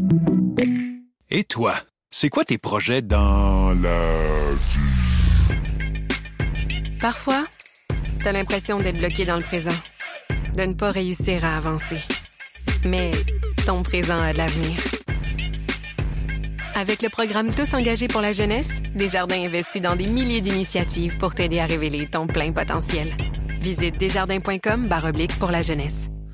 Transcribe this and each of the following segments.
Et toi, c'est quoi tes projets dans la vie? Parfois, t'as l'impression d'être bloqué dans le présent, de ne pas réussir à avancer. Mais ton présent a de l'avenir. Avec le programme Tous engagés pour la jeunesse, Desjardins investit dans des milliers d'initiatives pour t'aider à révéler ton plein potentiel. Visite desjardins.com/pour la jeunesse.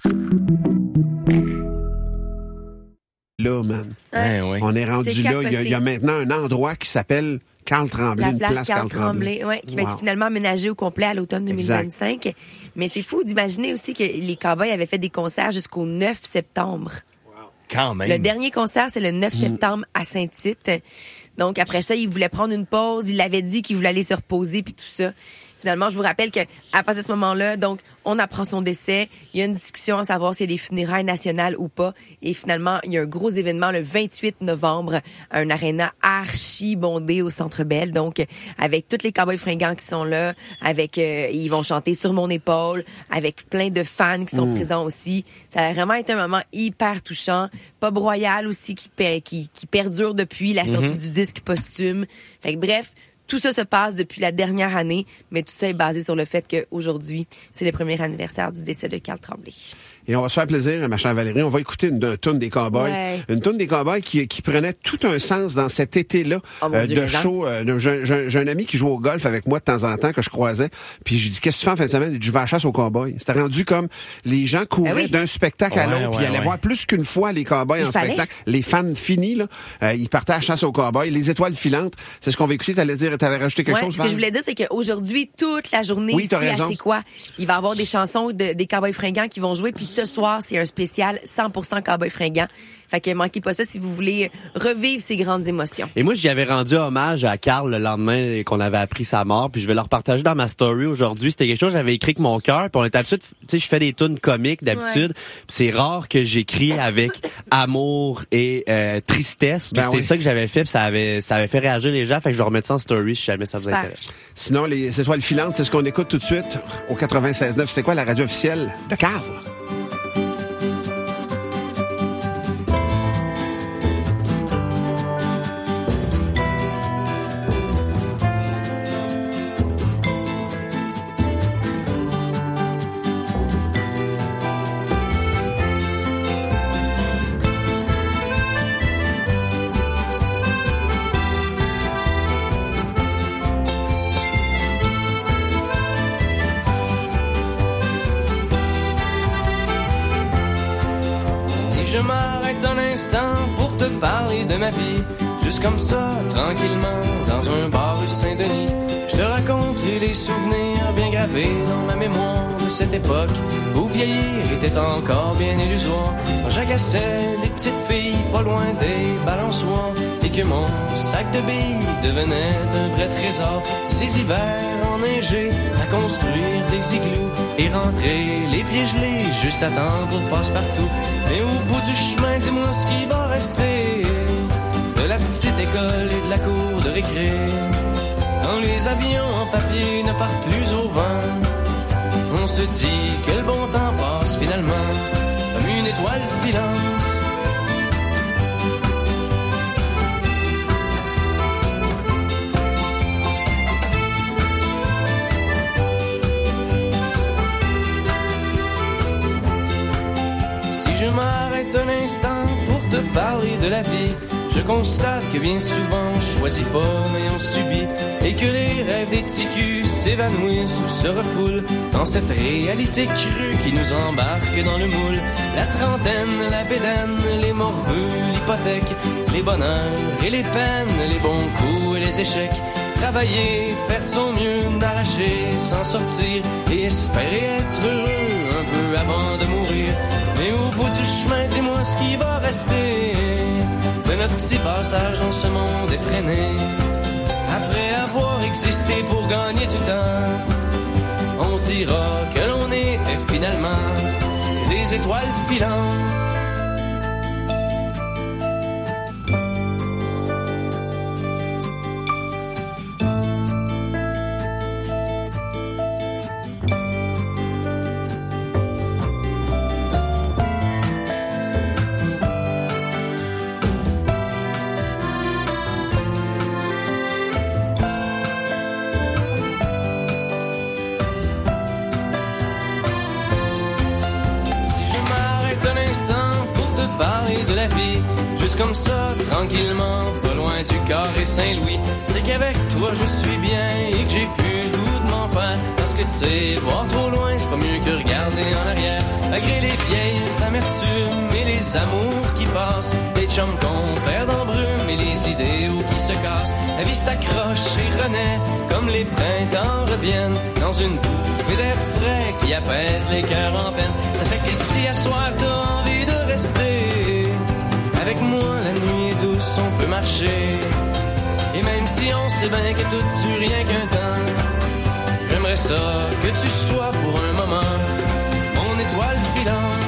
Là, man. Ouais. On est rendu C'est là. capoté. Il y a maintenant un endroit qui s'appelle Carl Tremblay, La une place Carl Tremblay, qui va être finalement aménagée au complet à l'automne 2025. Mais c'est fou d'imaginer aussi que les Cowboys avaient fait des concerts jusqu'au 9 septembre. Quand même. Le dernier concert, c'est le 9 septembre à Saint-Tite. Donc, après ça, il voulait prendre une pause. Il avait dit qu'il voulait aller se reposer puis tout ça. Finalement, je vous rappelle que à partir de ce moment-là, donc, on apprend son décès. Il y a une discussion à savoir s'il y a des funérailles nationales ou pas. Et finalement, il y a un gros événement le 28 novembre à un aréna archi bondé au Centre Bell. Donc, avec tous les Cowboys fringants qui sont là, avec ils vont chanter Sur mon épaule, avec plein de fans qui sont présents aussi. Ça a vraiment été un moment hyper touchant. Bob Royal aussi qui perdure depuis la sortie du disque posthume. Fait que bref, tout ça se passe depuis la dernière année, mais tout ça est basé sur le fait qu'aujourd'hui, c'est le premier anniversaire du décès de Carl Tremblay. Et on va se faire plaisir, ma chère Valérie. On va écouter une toune des Cowboys. Ouais. Une toune des Cowboys qui prenait tout un sens dans cet été-là de show. J'ai un ami qui joue au golf avec moi de temps en temps que je croisais. Puis je dis, qu'est-ce que tu fais en fin de semaine? Il dit, je vais à la chasse aux Cowboys. C'était rendu comme les gens couraient d'un spectacle à l'autre. Puis ils allaient voir plus qu'une fois les Cowboys en spectacle. Les fans finis, là, ils partaient à la chasse aux Cowboys. Les étoiles filantes, c'est ce qu'on va écouter. T'allais rajouter quelque chose? Ce que je voulais dire, c'est qu'aujourd'hui, toute la journée, ici, C'est quoi? Il va y avoir des chansons des Cowboys fringants qui vont jouer. Puis ce soir, c'est un spécial 100% Cowboys fringants. Fait que manquez pas ça si vous voulez revivre ces grandes émotions. Et moi, j'y avais rendu hommage à Carl le lendemain qu'on avait appris sa mort, puis je vais le repartager dans ma story aujourd'hui. C'était quelque chose que j'avais écrit avec mon cœur, puis on est habitué, tu sais, je fais des tunes comiques d'habitude, puis c'est rare que j'écris avec amour et tristesse, puis c'est ça que j'avais fait, puis ça avait fait réagir les gens, fait que je vais remettre ça en story si jamais ça vous intéresse. Sinon, les étoiles filantes, c'est ce qu'on écoute tout de suite au 96.9. C'est quoi la radio officielle de Carl? Je m'arrête un instant pour te parler de ma vie. Juste comme ça, tranquillement, dans un bar rue Saint-Denis. Je te raconte les souvenirs bien gravés dans ma mémoire de cette époque où vieillir était encore bien illusoire. Quand j'agaçais les petites filles pas loin des balançoires et que mon sac de billes devenait un vrai trésor. Ces hivers enneigés à construire des igloos et rentrer les pieds gelés juste à temps pour passe-partout. Mais au bout du chemin, dis-moi ce qui va rester de la petite école et de la cour de récré. Quand les avions en papier ne partent plus au vent, on se dit que le bon temps passe finalement comme une étoile filante. Je m'arrête un instant pour te parler de la vie. Je constate que bien souvent on choisit pas mais on subit, et que les rêves des ticus s'évanouissent ou se refoulent dans cette réalité crue qui nous embarque dans le moule. La trentaine, la bédaine, les morveux, l'hypothèque, les bonheurs et les peines, les bons coups et les échecs. Travailler, faire de son mieux, d'arracher, s'en sortir et espérer être heureux un peu avant de mourir. Mais au bout du chemin, dis-moi ce qui va rester de notre petit passage dans ce monde effréné. Après avoir existé pour gagner du temps, on se dira que l'on était finalement des étoiles filantes. de la vie. Juste comme ça, tranquillement, pas loin du carré Saint-Louis. C'est qu'avec toi je suis bien et que j'ai plus le goût de m'en faire. Parce que tu sais, voir trop loin, c'est pas mieux que regarder en arrière. Malgré les vieilles amertumes et les amours qui passent, les chums qu'on perd en brume et les idéaux qui se cassent. La vie s'accroche et renaît comme les printemps reviennent dans une bouffée d'air frais qui apaise les cœurs en peine. Ça fait que si à soir t'as envie de rester avec moi, la nuit est douce, on peut marcher. Et même si on sait bien que tout dure rien qu'un temps, j'aimerais ça que tu sois pour un moment mon étoile filante.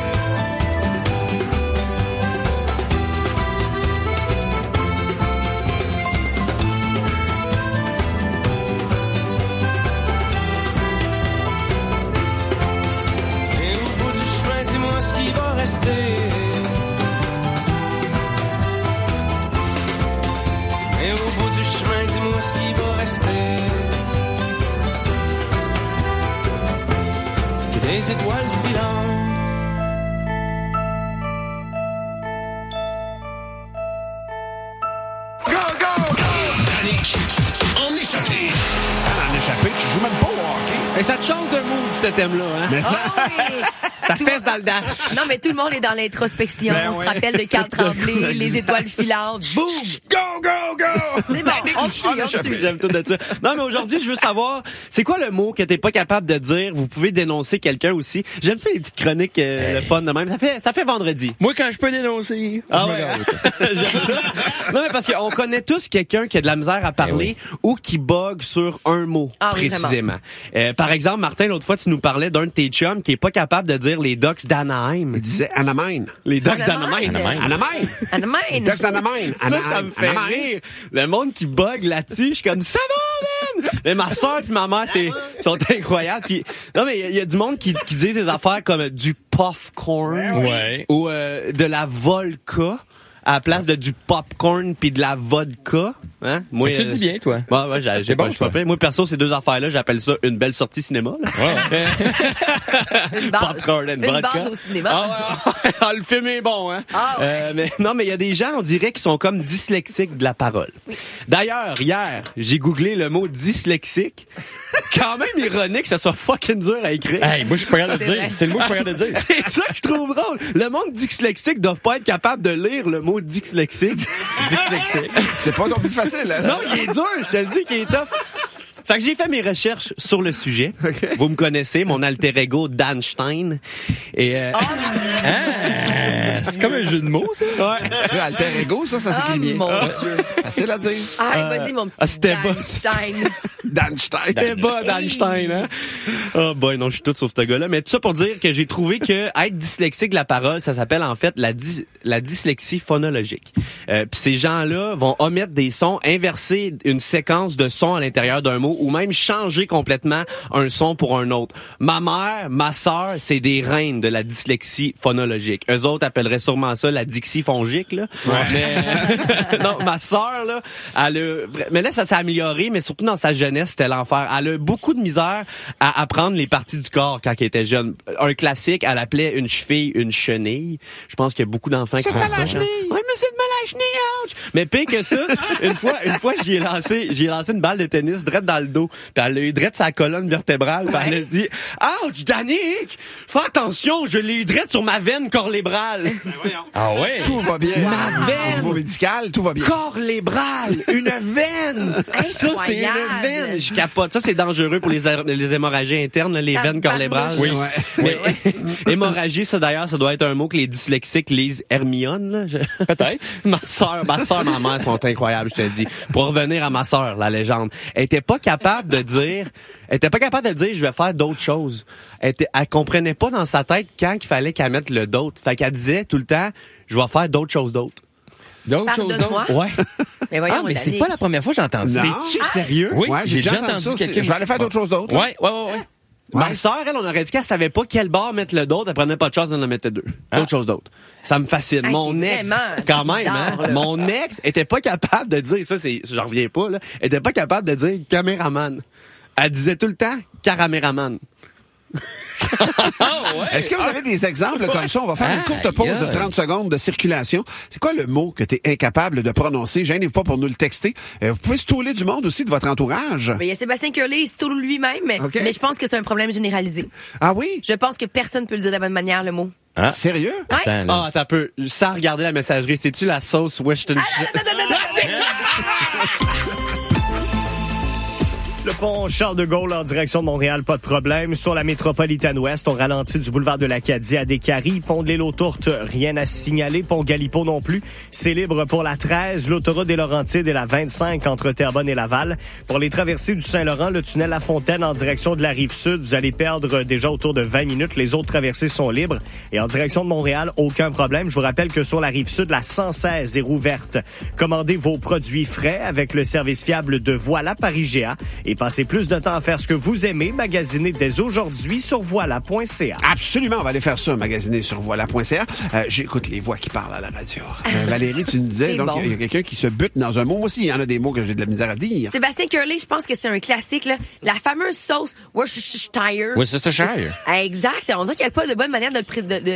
Et au bout du chemin, dis-moi ce qui va rester. Et au bout du chemin, dis-moi ce qui va rester. Que des étoiles filantes. Danick, en échappé. En échappé, tu joues même pas au hockey. Mais ça te change de mood, ce thème-là, hein? Mais ça... Ça fesse dans le dash. Non, mais tout le monde est dans l'introspection. Ben on ouais. se rappelle de Carl Tremblay, les étoiles filantes. Boum! Go, go, go! C'est bon, on tue. J'aime tout de ça. Non, mais aujourd'hui, je veux savoir, c'est quoi le mot que t'es pas capable de dire? Vous pouvez dénoncer quelqu'un aussi. J'aime ça, les petites chroniques, le fun de même. Ça fait vendredi. Moi, quand je peux dénoncer. Ah ouais. J'aime ça. Non, mais parce qu'on connaît tous quelqu'un qui a de la misère à parler ou qui bug sur un mot, précisément. Par exemple, Martin, l'autre fois, tu nous parlais d'un de tes chums qui est pas capable de dire les Ducks d'Anaheim. Il disait Anaheim. Les Ducks d'Anaheim. Anaheim. Anaheim. Ducks d'Anaheim. Ça me fait rire. Le monde qui bug là-dessus, je suis comme, ça va, man! Mais ma soeur et ma mère, sont incroyables. Puis, non, mais il y a du monde qui dit des affaires comme du popcorn. Ouais. Ou de la vodka à la place de du popcorn puis de la vodka. Hein? Moi, tu le dis bien, toi. Ouais, j'ai bon, pas, je pas. Moi, perso, ces deux affaires-là, j'appelle ça une belle sortie cinéma. Là. Une base. Popcorn and Une vodka. base au cinéma. Ah, le film est bon, hein? Ah ouais. Mais il y a des gens, on dirait, qui sont comme dyslexiques de la parole. D'ailleurs, hier, j'ai googlé le mot dyslexique. Quand même ironique que ça soit fucking dur à écrire. Hey, moi, je suis pas capable de C'est dire. vrai. C'est le mot que je suis pas capable de dire. C'est ça que je trouve drôle. Le monde dyslexique doit pas être capable de lire le mot dyslexique. Dyslexique. C'est pas non plus facile, hein? Non, il est dur, je te le dis qu'il est tough. Fait que j'ai fait mes recherches sur le sujet. Okay. Vous me connaissez, mon alter ego Dan Stein. Et C'est comme un jeu de mots, ça. Ouais. Alter ego, ça s'écrit bien. Mon Dieu. Facile à dire. Ah, vas-y, mon petit c'était pas- Einstein. Dan Stein. C'était bas Dan Stein, hein? Oh boy, non, je suis tout sauf ce gars-là. Mais tout ça pour dire que j'ai trouvé que être dyslexique de la parole, ça s'appelle en fait la dyslexie phonologique. Puis ces gens-là vont omettre des sons, inverser une séquence de sons à l'intérieur d'un mot ou même changer complètement un son pour un autre. Ma mère, ma sœur, c'est des reines de la dyslexie phonologique. Eux autres appelleraient sûrement ça la dixie fongique, là. Mais non, ma sœur, là, mais là, ça s'est amélioré, mais surtout dans sa jeunesse, c'était l'enfer. Elle a beaucoup de misère à apprendre les parties du corps quand elle était jeune. Un classique, elle appelait une cheville une chenille. Je pense qu'il y a beaucoup d'enfants qui font ça. Ouais, mais c'est de mal à la chenille, ouch! Mais pire que ça, une fois, j'y ai lancé une balle de tennis direct dans le dos. Puis elle a eu direct sa colonne vertébrale. Puis elle a dit, ouch, Danick! Fais attention, je l'ai eu direct sur ma veine corlébrale. Ah ouais? Tout va bien. Ma veine. Au niveau médical, tout va bien. Corlébrale! Une veine! Ça, c'est une Incroyable. veine! Je capote. Ça, c'est dangereux pour les hémorragies internes, là, les veines corlébrales. Oui. Ouais. Mais, hémorragie, ça d'ailleurs, ça doit être un mot que les dyslexiques lisent Hermione, là. Peut-être. Ma sœur, ma mère sont incroyables, je te dis. Pour revenir à ma sœur, la légende, elle était pas capable de dire, je vais faire d'autres choses. Elle comprenait pas dans sa tête quand il fallait qu'elle mette le d'autre. Fait qu'elle disait tout le temps, je vais faire d'autres choses d'autres. D'autres choses Pardonne-moi. d'autres. Ouais. Mais voyons, Ah, mais c'est Danick. pas la première fois que j'ai entendu ça. Non. T'es-tu sérieux? Oui, Ouais, j'ai déjà entendu ça. quelqu'un. Je vais aller faire d'autres choses d'autres. là. Ouais. Ma sœur, elle, on aurait dit qu'elle savait pas quel bar mettre le d'autre, elle prenait pas de chance d'en mettre deux. D'autres choses d'autres. Ça me fascine. Ah, Mon c'est ex, vraiment quand même, bizarre, hein, là. mon ex était pas capable de dire, j'en reviens pas, là, était pas capable de dire caméraman. Elle disait tout le temps caraméraman. Est-ce que vous avez des exemples comme ça? On va faire une courte pause de 30 secondes de circulation. C'est quoi le mot que tu es incapable de prononcer? Gênez-vous pas pour nous le texter. Vous pouvez stouler du monde aussi de votre entourage. Il y a Sébastien Curley, il stoule lui-même, mais je pense que c'est un problème généralisé. Ah oui? Je pense que personne peut le dire de la bonne manière, le mot. Hein? Sérieux? Ouais. Attends un peu. Sans regarder la messagerie, c'est-tu la sauce Weston? Le pont Charles de Gaulle en direction de Montréal, pas de problème. Sur la métropolitaine ouest, on ralentit du boulevard de l'Acadie à Descaries. Pont de l'île aux Tourtes, rien à signaler. Pont Galipo non plus. C'est libre pour la 13, l'autoroute des Laurentides et la 25 entre Terrebonne et Laval. Pour les traversées du Saint-Laurent, le tunnel La Fontaine en direction de la Rive-Sud, vous allez perdre déjà autour de 20 minutes. Les autres traversées sont libres. Et en direction de Montréal, aucun problème. Je vous rappelle que sur la Rive-Sud, la 116 est rouverte. Commandez vos produits frais avec le service fiable de Voilà par IGA. Et passez plus de temps à faire ce que vous aimez. Magasinez dès aujourd'hui sur voilà.ca. Absolument, on va aller faire ça, magasiner sur voilà.ca. J'écoute les voix qui parlent à la radio. Valérie, tu nous disais, donc il y a quelqu'un qui se bute dans un mot. Moi aussi, il y en a des mots que j'ai de la misère à dire. Sébastien Curley, je pense que c'est un classique, là. La fameuse sauce Worcestershire. Worcestershire. Exact. On dirait qu'il n'y a pas de bonne manière de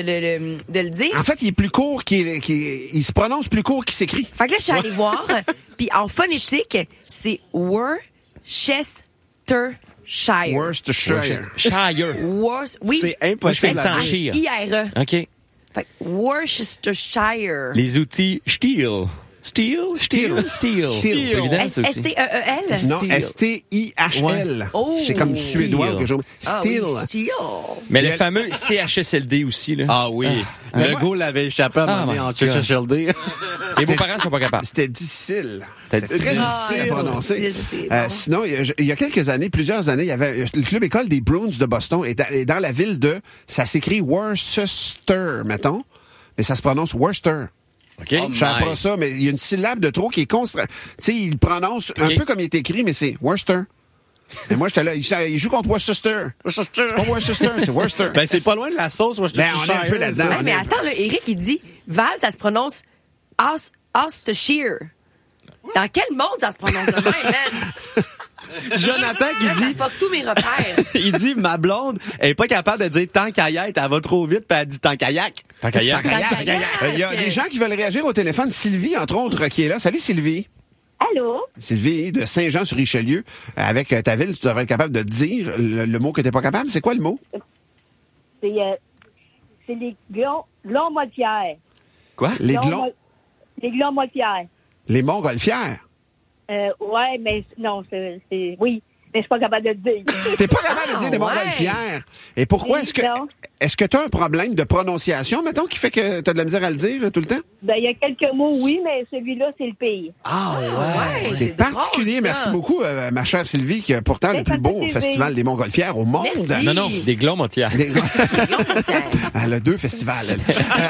le dire. En fait, il est plus court il se prononce plus court qu'il s'écrit. Fait que là, je suis allée voir. Puis en phonétique, c'est Worcestershire. Worcestershire. Oui. C'est impossible à dire. H-I-R-E. OK. Fait que Worcestershire. Les outils Steel. Steel. S-T-E-E-L? Non, S-T-I-H-L. Ouais. Oh. C'est comme suédois ou quelque chose. Steel. Steel. Mais le fameux CHSLD aussi, là. Ah oui. Le go l'avait échappé à un moment donné en CHSLD. Et vos parents sont pas capables. C'était difficile. C'était Très difficile à prononcer. Bon. Sinon, il y a plusieurs années, il y avait le club école des Bruins de Boston est dans la ville de, ça s'écrit Worcester, mettons, mais ça se prononce Worcester. OK. Je sais pas ça, mais il y a une syllabe de trop qui est constant. Tu sais, il prononce un peu comme il est écrit, mais c'est Worcester. Et moi, j'étais là, il joue contre Worcester. C'est pas Worcester, c'est Worcester. Ben, c'est pas loin de la sauce Worcestershire. Ben, on est un peu là-dedans. Ouais, mais attends, là, Eric, il dit, Val, ça se prononce Worcestershire. Dans quel monde ça se prononce de même, man? Jonathan qui Ça dit, fuck tous mes repères. il dit, ma blonde, elle est pas capable de dire tant kayak, elle va trop vite, puis elle dit tant kayak. Tant kayak. Il y a des gens qui veulent réagir au téléphone. Sylvie, entre autres, qui est là. Salut, Sylvie. Allô? Sylvie de Saint-Jean-sur-Richelieu. Avec ta ville, tu devrais être capable de dire le mot que t'es pas capable. C'est quoi le mot? C'est les glons-moitières. Quoi? Les glons? Les glons-moitières. Les montgolfières. Ouais, mais non, oui, mais je suis pas capable de le dire. T'es pas capable de dire des montgolfières. Et pourquoi est-ce que tu as un problème de prononciation, mettons, qui fait que tu as de la misère à le dire tout le temps? Ben, il y a quelques mots, oui, mais celui-là, c'est le pire. Ah ouais. C'est particulier. drôle, Merci beaucoup, ma chère Sylvie, qui est pourtant le plus beau festival des montgolfières au monde. Merci. Non, des glommotières. Elle a 2 festivals, elle.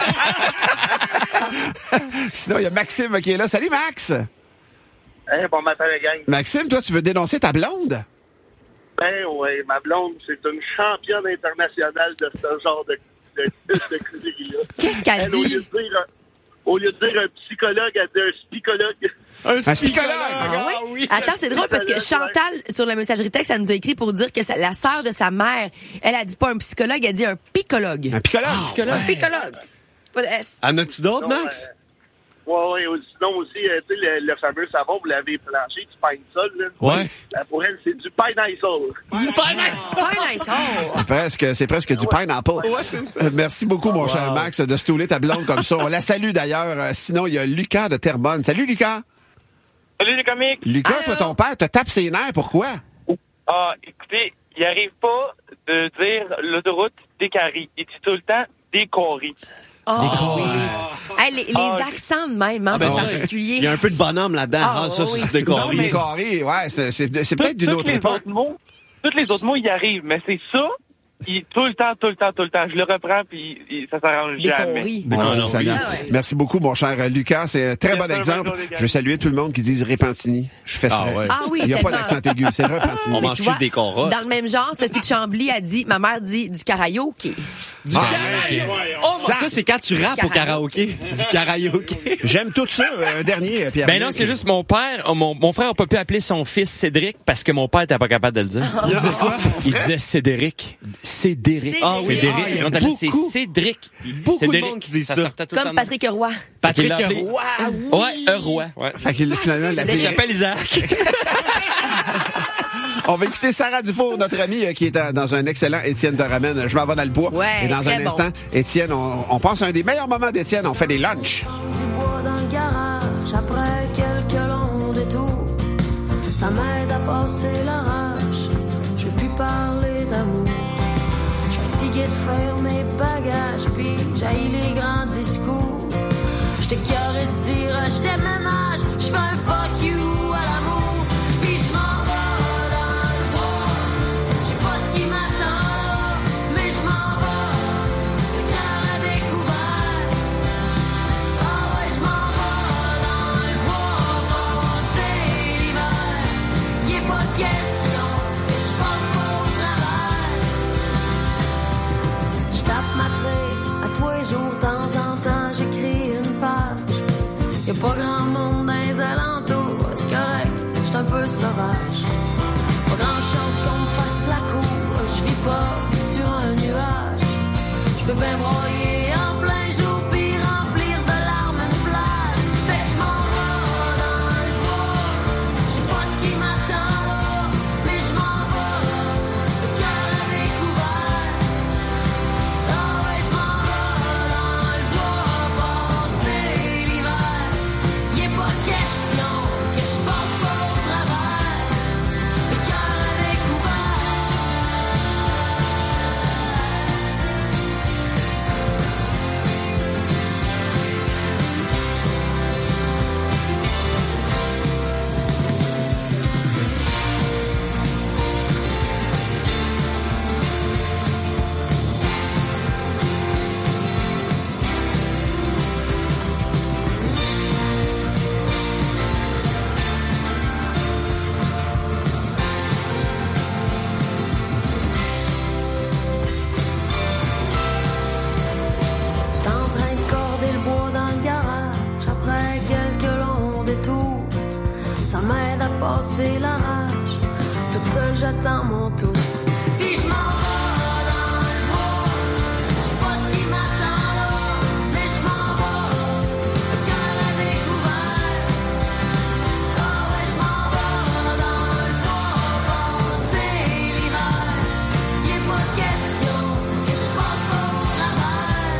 Sinon, il y a Maxime qui est là. Salut, Max! Hey, bon matin, la gang. Maxime, toi, tu veux dénoncer ta blonde? Ben oui, ma blonde, c'est une championne internationale de ce genre de conneries-là. Qu'est-ce qu'elle Elle, dit? au lieu de dire un psychologue, elle dit un spicologue. Un spicologue! Ah oui? Attends, c'est drôle parce que Chantal, sur la messagerie texte, elle nous a écrit pour dire que la sœur de sa mère, elle a dit pas un psychologue, elle dit un picologue. Un picologue? Un picologue. Pas de S. En as-tu d'autres, Max? Oui, sinon aussi, tu sais, le fameux savon, vous l'avez planché, du pine sol, là. Ouais. Pour elle, c'est du pineapple. Du pineapple. C'est presque du pineapple. Merci beaucoup, mon cher Max, de stouler ta blonde comme ça. On la salue d'ailleurs. Sinon, il y a Lucas de Terrebonne. Salut, Lucas. Salut, les comiques. Lucas, toi, ton père te tape ses nerfs. Pourquoi? Ah, écoutez, il arrive pas de dire l'autoroute Descaries. Il dit tout le temps Descaries. Oh, oui. Hey, les accents de même, hein, c'est particulier. Il y a un peu de bonhomme là-dedans. Ça, c'est décoré. Décoré, ouais, c'est peut-être d'une autre époque. Tous les autres mots, y arrivent, mais c'est ça, tout le temps. Je le reprends, puis ça s'arrange jamais. Merci beaucoup, mon cher Lucas. C'est un très bon exemple. Je veux saluer tout le monde qui dit Repentini. Je fais ça. Ah oui, il n'y a pas d'accent aigu, c'est Repentini. On mange juste des corottes. Dans le même genre, Sophie de Chambly a dit, ma mère dit du karaoké. Du karaoké. Ça, c'est quand tu rappes au karaoké. Du karaoké. J'aime tout ça. Un dernier, Pierre. Ben non, c'est juste mon père, mon frère n'a pas pu appeler son fils Cédric parce que mon père n'était pas capable de le dire. Il disait Cédric. Cédric. Ah oui, Cédric. C'est Cédric. Beaucoup de monde qui dit ça. Comme Patrick Roy. Patrick Roy. Ouais, Roy. Ouais. Fait qu'il finalement Il s'appelle Isaac. On va écouter Sarah Dufour, notre amie, qui est dans un excellent Étienne te ramène. Je m'en vais dans le bois. Ouais, et dans un instant, Étienne, on pense à un des meilleurs moments d'Étienne. On fait des lunchs. Du bois dans le garage, après quelques longs détours, ça m'aide à passer l'orage. Je veux plus parler d'amour. Je suis fatigué de faire mes bagages, puis j'haïs les grands discours. J'étais carré de dire, je déménage, je fais un fuck you à l'amour. Puis je m'en vais dans le bois, je sais pas ce qui m'attend là, mais je m'en vais, le cœur à découvert. Ah ouais, je m'en vais dans le bois, passer l'hiver. Y'est pas question que je passe pas au travail. Je tape ma traite à tous les jours, de temps en temps, j'écris une page. Y'a pas grand monde dans les alentours, c'est correct, j'suis un peu sauvage. Pas grand chance qu'on me fasse la cour, je vis pas sur un nuage. J'peux bien broyer en plein jour, puis remplir de larmes une plage. Fait que j'm'en vais dans le bois, j'sais pas ce qui m'attend là, mais j'm'en vais, le cœur à découvert. Ah ouais, j'm'en vais dans le bois, passer l'hiver. Y'est pas question que je passe pas au travers, le cœur à découvert. J'étais en train de corder le bois dans le garage, après quelques longs détours. Ça m'aide à passer la rage, toute seule j'attends mon tour. Puis je m'en vais dans le bois, je sais pas ce qui m'attend là, mais je m'en vais, le cœur à découvert. Ah ouais, je m'en vais dans le bois, passer l'hiver. Y'est pas question que je passe pas au travers.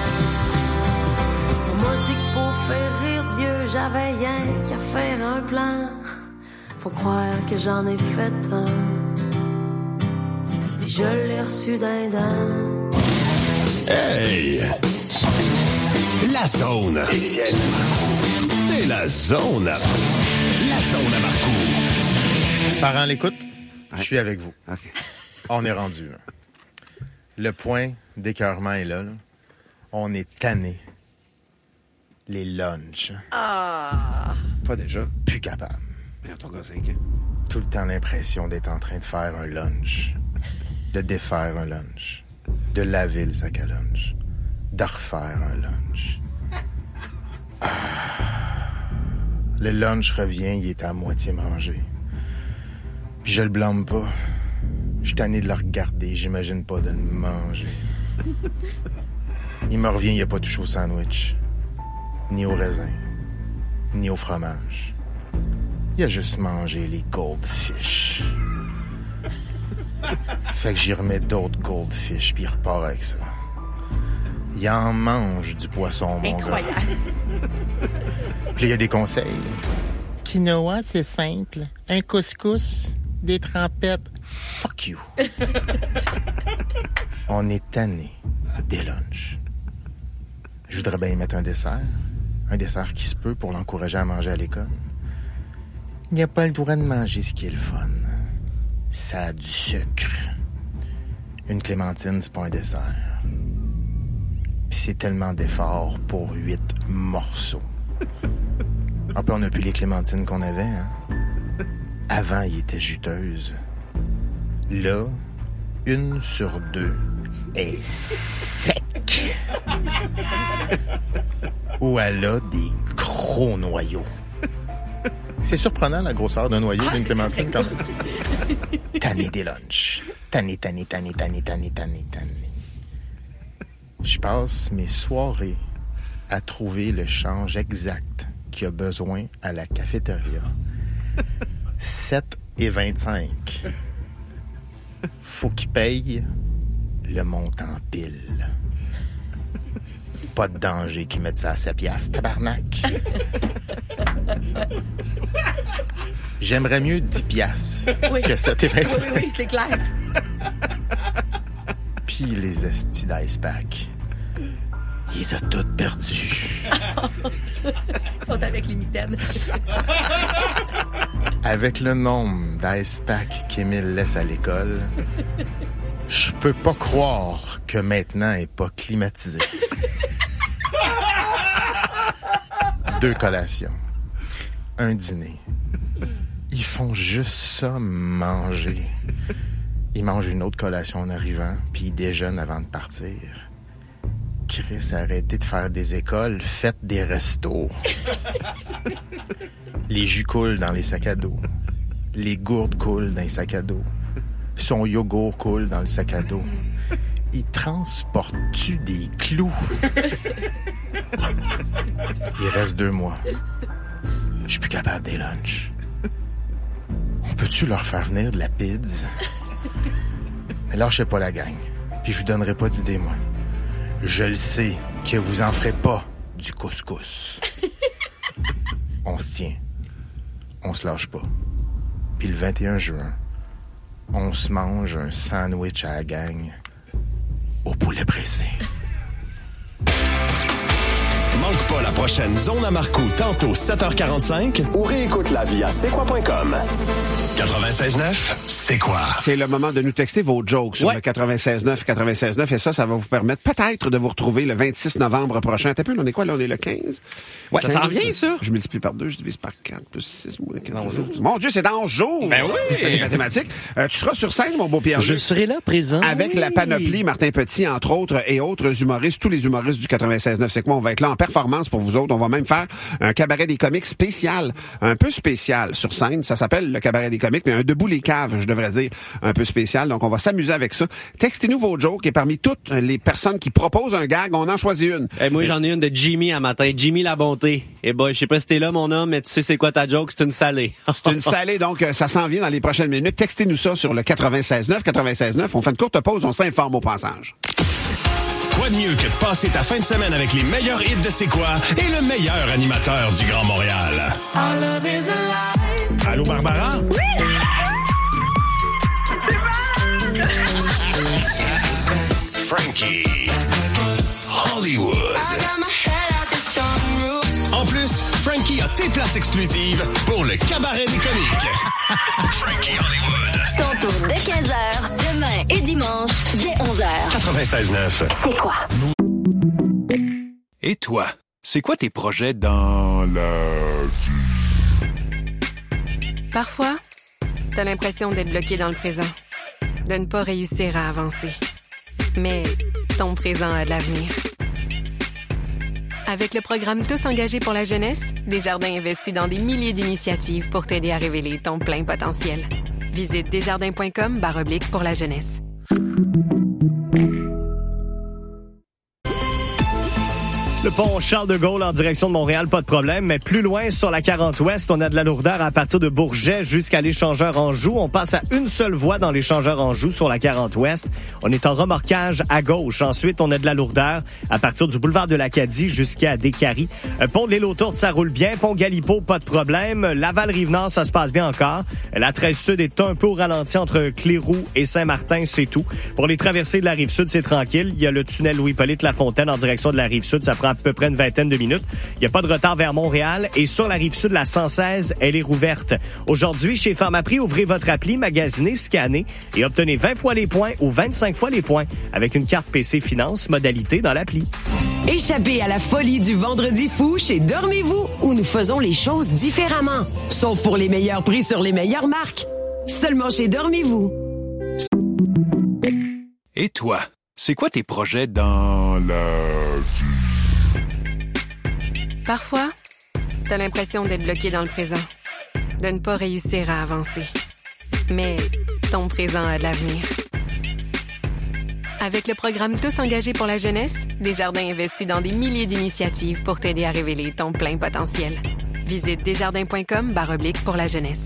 On m'a dit que pour faire rire Dieu, j'avais rien qu'à faire un plan. Faut croire que j'en ai fait un, puis je l'ai reçu d'un dent. Hey! La zone. C'est la zone. La zone à Marcoux. Parents, l'écoute, je suis avec vous. OK. On est rendu, là. Le point d'écœurement est là. On est tanné. Les lunchs. Pas déjà. Plus capable. Mais ton gars, 5 ans. Tout le temps l'impression d'être en train de faire un lunch. De défaire un lunch. De laver le sac à lunch. De refaire un lunch. Le lunch revient, il est à moitié mangé. Puis je le blâme pas. Je suis tanné de le regarder, j'imagine pas de le manger. Il me revient, il a pas touché au sandwich. Ni au raisin. Ni au fromage. Il a juste mangé les goldfish. Fait que j'y remets d'autres goldfish, puis il repart avec ça. Il en mange du poisson, mon Incroyable. gars. Puis il y a des conseils. Quinoa, c'est simple. Un couscous, des trempettes. Fuck you. On est tanné des lunchs. Je voudrais bien y mettre un dessert. Un dessert qui se peut pour l'encourager à manger à l'école. Il n'y a pas le droit de manger ce qui est le fun. Ça a du sucre. Une clémentine, c'est pas un dessert. Puis c'est tellement d'efforts pour 8 morceaux. Ah, puis on n'a plus les clémentines qu'on avait, hein? Avant, ils étaient juteuses. Là, 1 sur 2 est sec. Ou elle a des gros noyaux. C'est surprenant, la grosseur d'un noyau d'une clémentine, quand même. Tanné des lunchs. Tanné. Je passe mes soirées à trouver le change exact qu'il a besoin à la cafétéria. 7,25. Faut qu'il paye le montant pile. Pas de danger qu'il mette ça à 7 piastres, tabarnak. J'aimerais mieux 10 piastres que 7,25. Oui, c'est clair. Puis les estis d'Ice Pack, ils ont toutes perdu. Ils sont avec les mitaines. Avec le nombre d'Ice Pack qu'Émile laisse à l'école, je peux pas croire que maintenant elle est pas climatisé. 2 collations, un dîner. Ils font juste ça, manger. Ils mangent une autre collation en arrivant, puis ils déjeunent avant de partir. Chris, arrêtez de faire des écoles, faites des restos. Les jus coulent dans les sacs à dos. Les gourdes coulent dans les sacs à dos. Son yogourt coule dans le sac à dos. Ils transportent-tu des clous? Il reste 2 mois. Je suis plus capable des lunchs. On peut-tu leur faire venir de la pizza? Mais lâchez pas la gang. Puis je vous donnerai pas d'idée, moi. Je le sais que vous en ferez pas du couscous. On se tient. On se lâche pas. Puis le 21 juin, on se mange un sandwich à la gang au poulet pressé. Manque pas la prochaine Zone à Marcoux, tantôt 7h45 ou réécoute-la via c'est-quoi.com. 96.9, c'est quoi? C'est le moment de nous texter vos jokes sur le 96.9 et ça va vous permettre peut-être de vous retrouver le 26 novembre prochain. T'as peu, on est quoi là? On est le 15? Ouais, ça s'en vient, ça? Je multiplie par 2, je divise par 4, plus 6, moins 4 jours. Mon Dieu, c'est dans ce jour! Ben oui! Les mathématiques. Tu seras sur scène, mon beau Pierre. Je serai là, présent. Avec la panoplie, Martin Petit, entre autres, et autres humoristes, tous les humoristes du 96.9, c'est quoi? On va être là en performance pour vous autres. On va même faire un cabaret des comiques spécial, un peu spécial sur scène. Ça s'appelle le cabaret des comiques, mais un debout les caves, je devrais dire, un peu spécial. Donc, on va s'amuser avec ça. Textez-nous vos jokes et parmi toutes les personnes qui proposent un gag, on en choisit une. Hey, moi, j'en ai une de Jimmy à matin. Jimmy la bonté. Eh ben, je sais pas si t'es là, mon homme, mais tu sais c'est quoi ta joke? C'est une salée. C'est une salée, donc ça s'en vient dans les prochaines minutes. Textez-nous ça sur le 96.9. 96.9. On fait une courte pause, on s'informe au passage. Quoi de mieux que de passer ta fin de semaine avec les meilleurs hits de C'est quoi et le meilleur animateur du Grand Montréal? Allô, Barbara? Oui! Frankie. Hollywood. En plus, Frankie a tes places exclusives pour le cabaret des comiques. Frankie Hollywood. Tantôt dès 15h, demain et dimanche dès 11h. 96.9. C'est quoi? Et toi, c'est quoi tes projets dans la vie? Parfois, t'as l'impression d'être bloqué dans le présent, de ne pas réussir à avancer. Mais ton présent a de l'avenir. Avec le programme Tous engagés pour la jeunesse, Desjardins investit dans des milliers d'initiatives pour t'aider à révéler ton plein potentiel. Visite desjardins.com/pour la jeunesse. Le pont Charles de Gaulle en direction de Montréal, pas de problème. Mais plus loin, sur la 40 Ouest, on a de la lourdeur à partir de Bourget jusqu'à l'échangeur Anjou. On passe à une seule voie dans l'échangeur Anjou sur la 40 Ouest. On est en remorquage à gauche. Ensuite, on a de la lourdeur à partir du boulevard de l'Acadie jusqu'à Descaries. Pont de l'île aux Tourtes, ça roule bien. Pont Galipo, pas de problème. Laval-Rive-Nord, ça se passe bien encore. La 13 Sud est un peu au ralenti entre Cléroux et Saint-Martin, c'est tout. Pour les traversées de la Rive-Sud, c'est tranquille. Il y a le tunnel Louis-Hippolyte-Lafontaine en direction de la Rive-Sud. Ça prend à peu près une vingtaine de minutes. Il n'y a pas de retard vers Montréal. Et sur la Rive-Sud, la 116, elle est rouverte. Aujourd'hui, chez Pharmaprix, ouvrez votre appli, magasinez, scannez et obtenez 20 fois les points ou 25 fois les points avec une carte PC Finance, modalité dans l'appli. Échappez à la folie du Vendredi fou chez Dormez-vous, où nous faisons les choses différemment. Sauf pour les meilleurs prix sur les meilleures marques. Seulement chez Dormez-vous. Et toi, c'est quoi tes projets dans la vie? Parfois, t'as l'impression d'être bloqué dans le présent, de ne pas réussir à avancer. Mais ton présent a de l'avenir. Avec le programme Tous engagés pour la jeunesse, Desjardins investit dans des milliers d'initiatives pour t'aider à révéler ton plein potentiel. Visite desjardins.com/pour la jeunesse.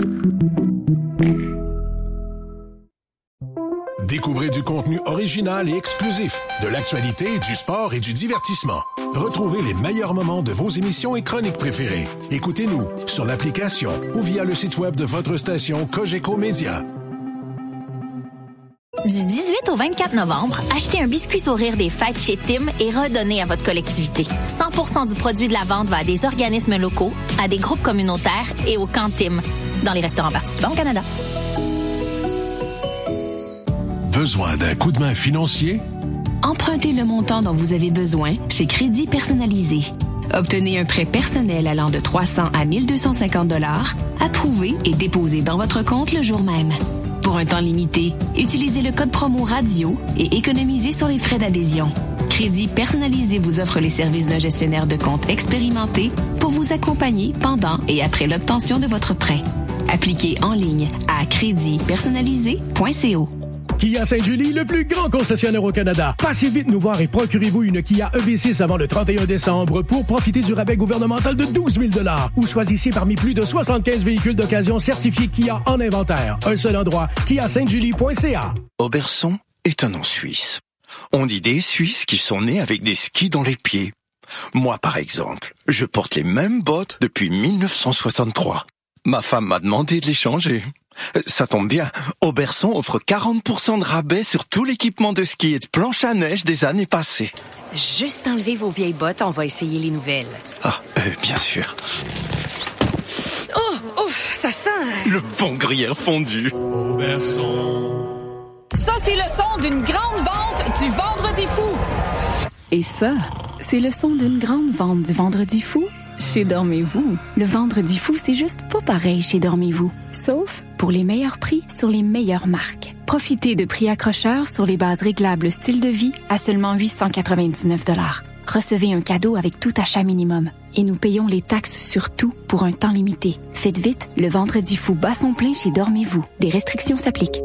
Découvrez du contenu original et exclusif, de l'actualité, du sport et du divertissement. Retrouvez les meilleurs moments de vos émissions et chroniques préférées. Écoutez-nous sur l'application ou via le site web de votre station Cogeco Média. Du 18 au 24 novembre, achetez un biscuit sourire des fêtes chez Tim et redonnez à votre collectivité. 100% du produit de la vente va à des organismes locaux, à des groupes communautaires et au camp Tim, dans les restaurants participants au Canada. Besoin d'un coup de main financier? Empruntez le montant dont vous avez besoin chez Crédit Personnalisé. Obtenez un prêt personnel allant de 300 à 1250 $, approuvé et déposé dans votre compte le jour même. Pour un temps limité, utilisez le code promo radio et économisez sur les frais d'adhésion. Crédit Personnalisé vous offre les services d'un gestionnaire de compte expérimenté pour vous accompagner pendant et après l'obtention de votre prêt. Appliquez en ligne à créditpersonnalisé.co. Kia Sainte-Julie, le plus grand concessionnaire au Canada. Passez vite nous voir et procurez-vous une Kia EV6 avant le 31 décembre pour profiter du rabais gouvernemental de 12 000 $ ou choisissez parmi plus de 75 véhicules d'occasion certifiés Kia en inventaire. Un seul endroit, kiasaintjulie.ca. Auberson est un nom suisse. On dit des Suisses qui sont nés avec des skis dans les pieds. Moi, par exemple, je porte les mêmes bottes depuis 1963. Ma femme m'a demandé de les changer. Ça tombe bien, Auberson offre 40% de rabais sur tout l'équipement de ski et de planche à neige des années passées. Juste enlever vos vieilles bottes, on va essayer les nouvelles. Ah, bien sûr. Oh, ouf, ça sent... Le bon gruyère fondu. Auberson. Ça, c'est le son d'une grande vente du Vendredi fou. Et ça, c'est le son d'une grande vente du Vendredi fou chez Dormez-vous. Le Vendredi fou, c'est juste pas pareil chez Dormez-vous. Sauf pour les meilleurs prix sur les meilleures marques. Profitez de prix accrocheurs sur les bases réglables style de vie à seulement 899 $. Recevez un cadeau avec tout achat minimum. Et nous payons les taxes sur tout pour un temps limité. Faites vite, le Vendredi fou bat son plein chez Dormez-vous. Des restrictions s'appliquent.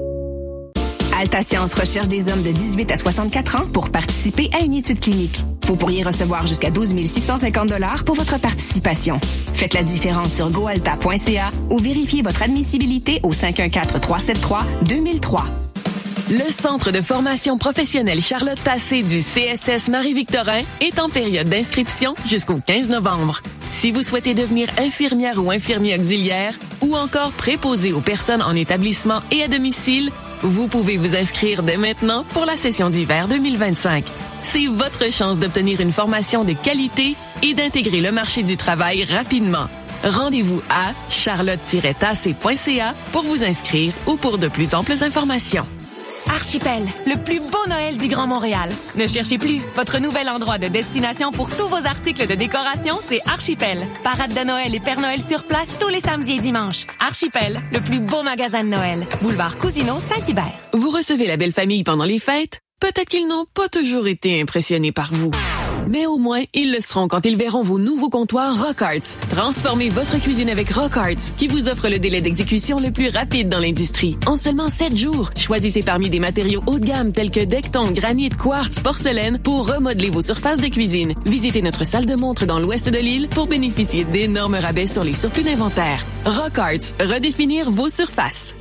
Altascience recherche des hommes de 18 à 64 ans pour participer à une étude clinique. Vous pourriez recevoir jusqu'à 12 650 $ pour votre participation. Faites la différence sur goalta.ca ou vérifiez votre admissibilité au 514-373-2003. Le Centre de formation professionnelle Charlotte Tassé du CSS Marie-Victorin est en période d'inscription jusqu'au 15 novembre. Si vous souhaitez devenir infirmière ou infirmier auxiliaire ou encore préposé aux personnes en établissement et à domicile, vous pouvez vous inscrire dès maintenant pour la session d'hiver 2025. C'est votre chance d'obtenir une formation de qualité et d'intégrer le marché du travail rapidement. Rendez-vous à charlotte-tassé.ca pour vous inscrire ou pour de plus amples informations. Archipel, le plus beau Noël du Grand Montréal. Ne cherchez plus. Votre nouvel endroit de destination pour tous vos articles de décoration, c'est Archipel. Parade de Noël et Père Noël sur place tous les samedis et dimanches. Archipel, le plus beau magasin de Noël. Boulevard Cousineau, Saint-Hubert. Vous recevez la belle famille pendant les fêtes? Peut-être qu'ils n'ont pas toujours été impressionnés par vous. Mais au moins, ils le seront quand ils verront vos nouveaux comptoirs Rock Arts. Transformez votre cuisine avec Rock Arts, qui vous offre le délai d'exécution le plus rapide dans l'industrie. En seulement 7 jours, choisissez parmi des matériaux haut de gamme tels que Decton, granit, quartz, porcelaine pour remodeler vos surfaces de cuisine. Visitez notre salle de montre dans l'ouest de l'île pour bénéficier d'énormes rabais sur les surplus d'inventaire. Rock Arts, redéfinir vos surfaces.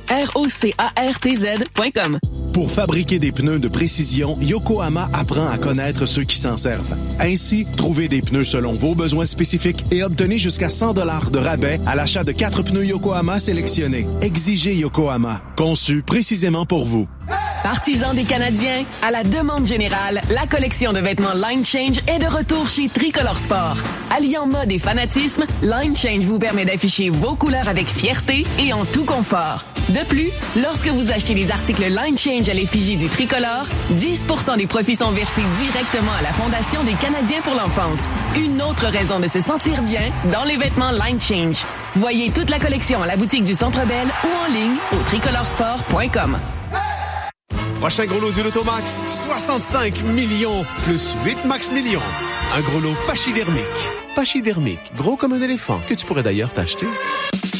ROCARTZ.com. Pour fabriquer des pneus de précision, Yokohama apprend à connaître ceux qui s'en servent. Ainsi, trouvez des pneus selon vos besoins spécifiques et obtenez jusqu'à 100 $ de rabais à l'achat de 4 pneus Yokohama sélectionnés. Exigez Yokohama, conçu précisément pour vous. Partisans des Canadiens, à la demande générale, la collection de vêtements Line Change est de retour chez Tricolor Sport. Alliant mode et fanatisme, Line Change vous permet d'afficher vos couleurs avec fierté et en tout confort. De plus, lorsque vous achetez des articles Line Change à l'effigie du tricolore, 10% des profits sont versés directement à la Fondation des Canadiens pour l'enfance. Une autre raison de se sentir bien dans les vêtements Line Change. Voyez toute la collection à la boutique du Centre Bell ou en ligne au tricoloresport.com. Prochain gros lot du Lotomax, 65 millions plus 8 max millions. Un gros lot pachydermique. Pachydermique, gros comme un éléphant, que tu pourrais d'ailleurs t'acheter.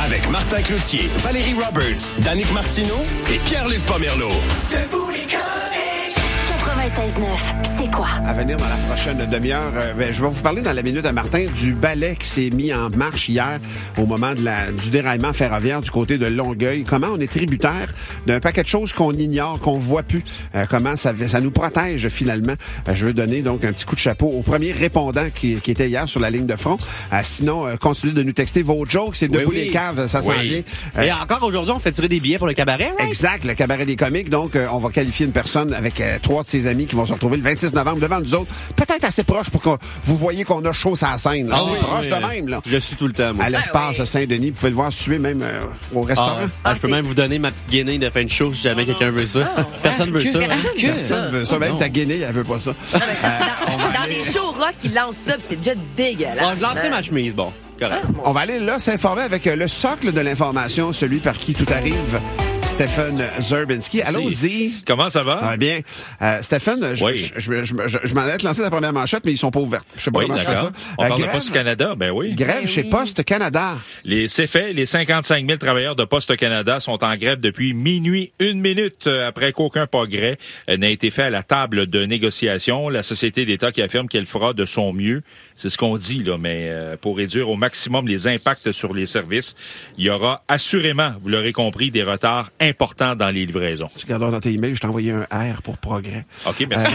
Avec Martin Cloutier, Valérie Roberts, Danick Martineau et Pierre-Luc Pomerleau. Debout les comiques. 96.9, c'est quoi? À venir dans la prochaine demi-heure, je vais vous parler dans la minute à Martin du balai qui s'est mis en marche hier au moment du déraillement ferroviaire du côté de Longueuil. Comment on est tributaire d'un paquet de choses qu'on ignore, qu'on voit plus. Comment ça nous protège finalement. Je veux donner donc un petit coup de chapeau au premier répondant qui était hier sur la ligne de front. Sinon, continuez de nous texter vos jokes. C'est Debout les caves, ça s'en vient. Et encore aujourd'hui, on fait tirer des billets pour le cabaret, right? Exact, le cabaret des comiques. Donc, on va qualifier une personne avec 3 de ses amis qui vont se retrouver le 26 novembre devant nous autres. Peut-être assez proche pour que vous voyez qu'on a chaud sur la scène. Là. Proche de même. Là. Je suis tout le temps, moi. À l'espace Saint-Denis. Vous pouvez le voir suer même au restaurant. Je peux même vous donner ma petite guinée de fin de show si jamais quelqu'un veut ça. Personne veut ça. Personne veut ça. Même ta guinée, elle veut pas ça. Dans les shows rock, ils lancent ça, puis c'est déjà dégueulasse. Je lancerai ma chemise, bon. Correct. On va aller là s'informer avec le socle de l'information, celui par qui tout arrive. Stephen Zerbinski. Allons-y. Comment ça va? Bien. Stephen, je m'en allais te lancer la première manchette, mais ils sont pas ouvertes. Je sais pas comment je fais ça. On parle de Poste Canada, ben oui. Grève chez Poste Canada. C'est fait. Les 55 000 travailleurs de Poste Canada sont en grève depuis minuit 1 minute après qu'aucun progrès n'a été fait à la table de négociation. La Société d'État qui affirme qu'elle fera de son mieux. C'est ce qu'on dit, là, mais pour réduire au maximum les impacts sur les services, il y aura assurément, vous l'aurez compris, des retards importants dans les livraisons. Tu regardes dans tes emails, je t'ai envoyé un R pour progrès. OK, merci.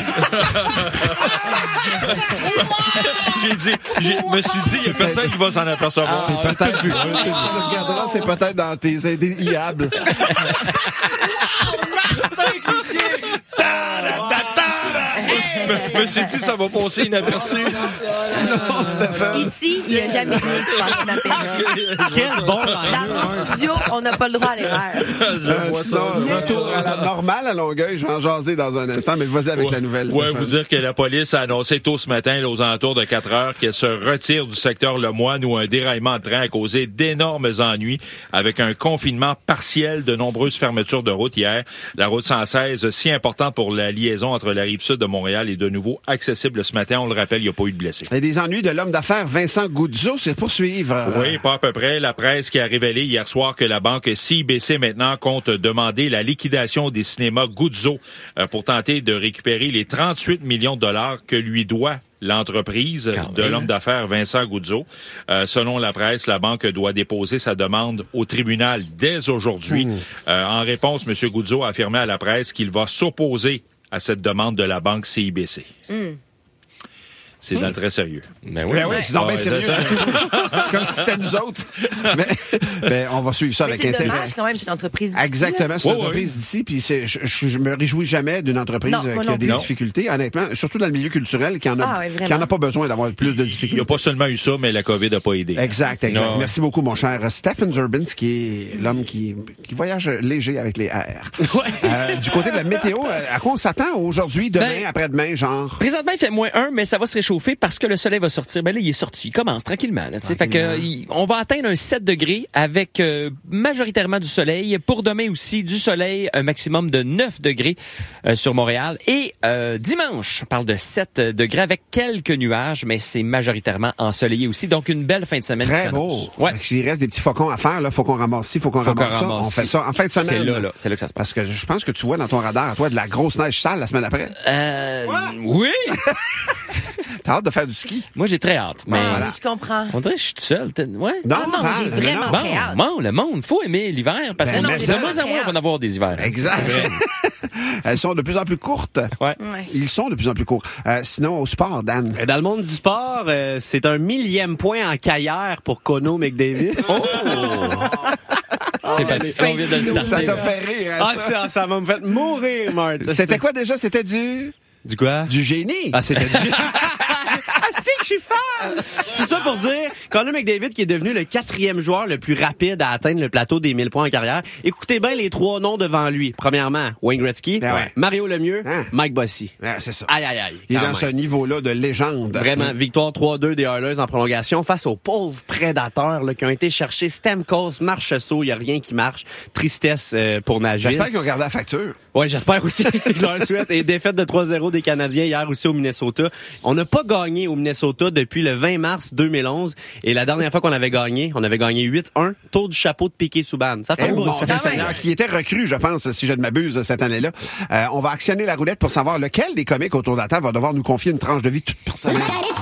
Je me suis dit, il n'y a personne qui va s'en apercevoir. C'est peut-être plus. Tu regarderas, c'est peut-être dans tes indéliables. Je me suis dit, ça va passer inaperçu. Sinon, Stéphane. Ici, il n'y a jamais rien qui passe inaperçu. Quel bon Dans mon studio, on n'a pas le droit à l'erreur. Sinon, retour à la normale à Longueuil. Je vais en jaser dans un instant, mais vas-y avec la nouvelle. Oui, vous dire que la police a annoncé tôt ce matin, aux alentours de 4 heures, qu'elle se retire du secteur Lemoine où un déraillement de train a causé d'énormes ennuis avec un confinement partiel de nombreuses fermetures de route hier. La route 116, si importante pour la liaison entre la rive sud de Montréal est de nouveau accessible ce matin. On le rappelle, il n'y a pas eu de blessés. Et des ennuis de l'homme d'affaires Vincent Goudzo, c'est poursuivre. Oui, pas à peu près. La presse qui a révélé hier soir que la banque CIBC maintenant compte demander la liquidation des cinémas Goudzo pour tenter de récupérer les 38 millions de dollars que lui doit l'entreprise de l'homme d'affaires Vincent Goudzo. Selon la presse, la banque doit déposer sa demande au tribunal dès aujourd'hui. En réponse, M. Goudzo a affirmé à la presse qu'il va s'opposer à cette demande de la banque CIBC. C'est dans le très sérieux. Ben oui, c'est donc bien sérieux. C'est comme si c'était nous autres. Mais on va suivre ça avec intérêt. C'est dommage quand même, c'est une entreprise d'ici. Exactement, c'est une entreprise d'ici. Puis je me réjouis jamais d'une entreprise qui a des difficultés, honnêtement, surtout dans le milieu culturel, qui en a pas besoin d'avoir plus de difficultés. Il n'y a pas seulement eu ça, mais la COVID n'a pas aidé. Exact. Non. Merci beaucoup, mon cher Stephen Zerbinski, qui est l'homme qui voyage léger avec les R. Du côté de la météo, à quoi on s'attend aujourd'hui, demain, après-demain, genre? Présentement, il fait -1, mais ça va se réchauffer parce que le soleil va sortir. Ben là, il est sorti. Il commence tranquillement. Là, fait que, on va atteindre un 7 degrés avec majoritairement du soleil. Pour demain aussi, du soleil, un maximum de 9 degrés sur Montréal. Et dimanche, on parle de 7 degrés avec quelques nuages, mais c'est majoritairement ensoleillé aussi. Donc, une belle fin de semaine. Très beau. Ouais. S'il reste des petits faucons à faire, là, faut qu'on ramasse ci, faut qu'on ramasse ça. On fait ça en fin de semaine. C'est là que ça se passe. Parce que je pense que tu vois dans ton radar à toi de la grosse neige sale la semaine après. Oui! T'as hâte de faire du ski? Moi, j'ai très hâte. Mais voilà. Je comprends. On dirait que je suis tout seul. Ouais. Non, j'ai vraiment très hâte. Bon, le monde, faut aimer l'hiver parce que de moins en moins, on va en avoir des hivers. Exact. Elles sont de plus en plus courtes. Ouais. Ils sont de plus en plus courts. Sinon, au sport, Dan. Dans le monde du sport, c'est un 1000e point en caillère pour Conor McDavid. Oh! C'est pas on vient de le starter. Ça t'a fait rire, hein, ça m'a fait mourir, Martin. C'était quoi déjà? C'était du quoi? Du génie. C'était du génie. C'est que je suis fan! Tout ça pour dire, Conor McDavid qui est devenu le 4e joueur le plus rapide à atteindre le plateau des 1000 points en carrière. Écoutez bien les 3 noms devant lui. Premièrement, Wayne Gretzky, Mario Lemieux, Mike Bossy. C'est ça. Aïe. Il est dans ce niveau-là de légende. Vraiment, victoire 3-2 des Oilers en prolongation face aux pauvres prédateurs là, qui ont été chercher Stamkos, Marchessault, il n'y a rien qui marche. Tristesse pour Nashville. J'espère qu'ils ont gardé la facture. Oui, j'espère aussi. Je leur souhaite. Et défaite de 3-0 des Canadiens hier aussi au Minnesota. On n'a pas gagné au Minnesota Minnesota depuis le 20 mars 2011. Et la dernière fois qu'on avait gagné 8-1, tour du chapeau de Piquet Souban. Ça fait un bout. Seigneur, qui était recru, je pense, si je ne m'abuse, cette année-là. On va actionner la roulette pour savoir lequel des comiques autour de la table va devoir nous confier une tranche de vie toute personnelle.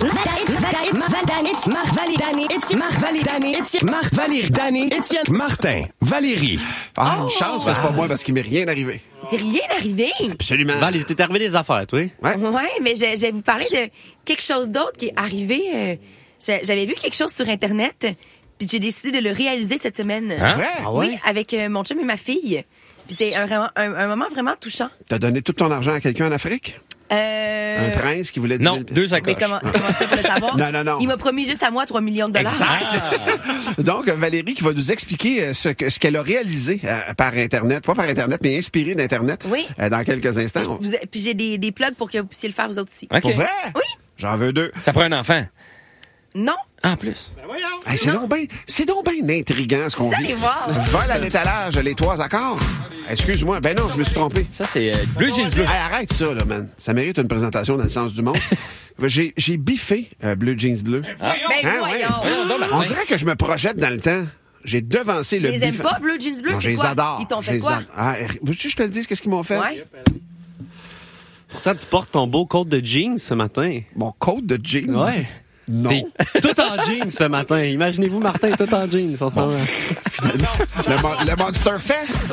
Martin, Valérie. Une chance que c'est pas moi parce qu'il m'est rien arrivé. T'es rien arrivé? Absolument. Val, il t'est arrivé des affaires, toi? Ouais, mais je vais vous parler de quelque chose d'autre qui est arrivé. J'avais vu quelque chose sur Internet, puis j'ai décidé de le réaliser cette semaine. Hein? Vrai? Ah ouais? Oui, avec mon chum et ma fille. Puis c'est un moment vraiment touchant. T'as donné tout ton argent à quelqu'un en Afrique? Un prince qui voulait dire... Non, 2 sacoches. Mais comment ça pour le savoir? Non. Il m'a promis juste à moi 3 millions de dollars. Exact. Donc, Valérie qui va nous expliquer ce qu'elle a réalisé par Internet. Pas par Internet, mais inspiré d'Internet. Oui. Dans quelques instants. Puis j'ai des plugs pour que vous puissiez le faire vous autres aussi. Okay. Pour vrai? Oui. J'en veux 2. Ça prend un enfant? Non. En plus. Ben voyons. Hey, c'est donc bien intriguant ce qu'on vit. Vol à l'étalage, les 3 accords. Excuse-moi. Ben non, je me suis trompé. Ça, c'est Bleu Jeans Bleu. Hey, arrête ça, là, man. Ça mérite une présentation dans le sens du monde. J'ai biffé Bleu Jeans Bleu. Voyons. On dirait que je me projette dans le temps. J'ai devancé tu le les aimes pas, Bleu Jeans Bleu? Non, c'est je les quoi? adore. Ils t'ont fait quoi? Veux-tu que je te le dise, qu'est-ce qu'ils m'ont fait? Ouais. Pourtant, tu portes ton beau coat de jeans ce matin. Mon coat de jeans? Ouais. Non. T'es tout en jeans ce matin. Imaginez-vous Martin tout en jeans en ce moment. Le Monster Fest.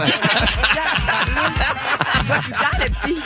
Le petit.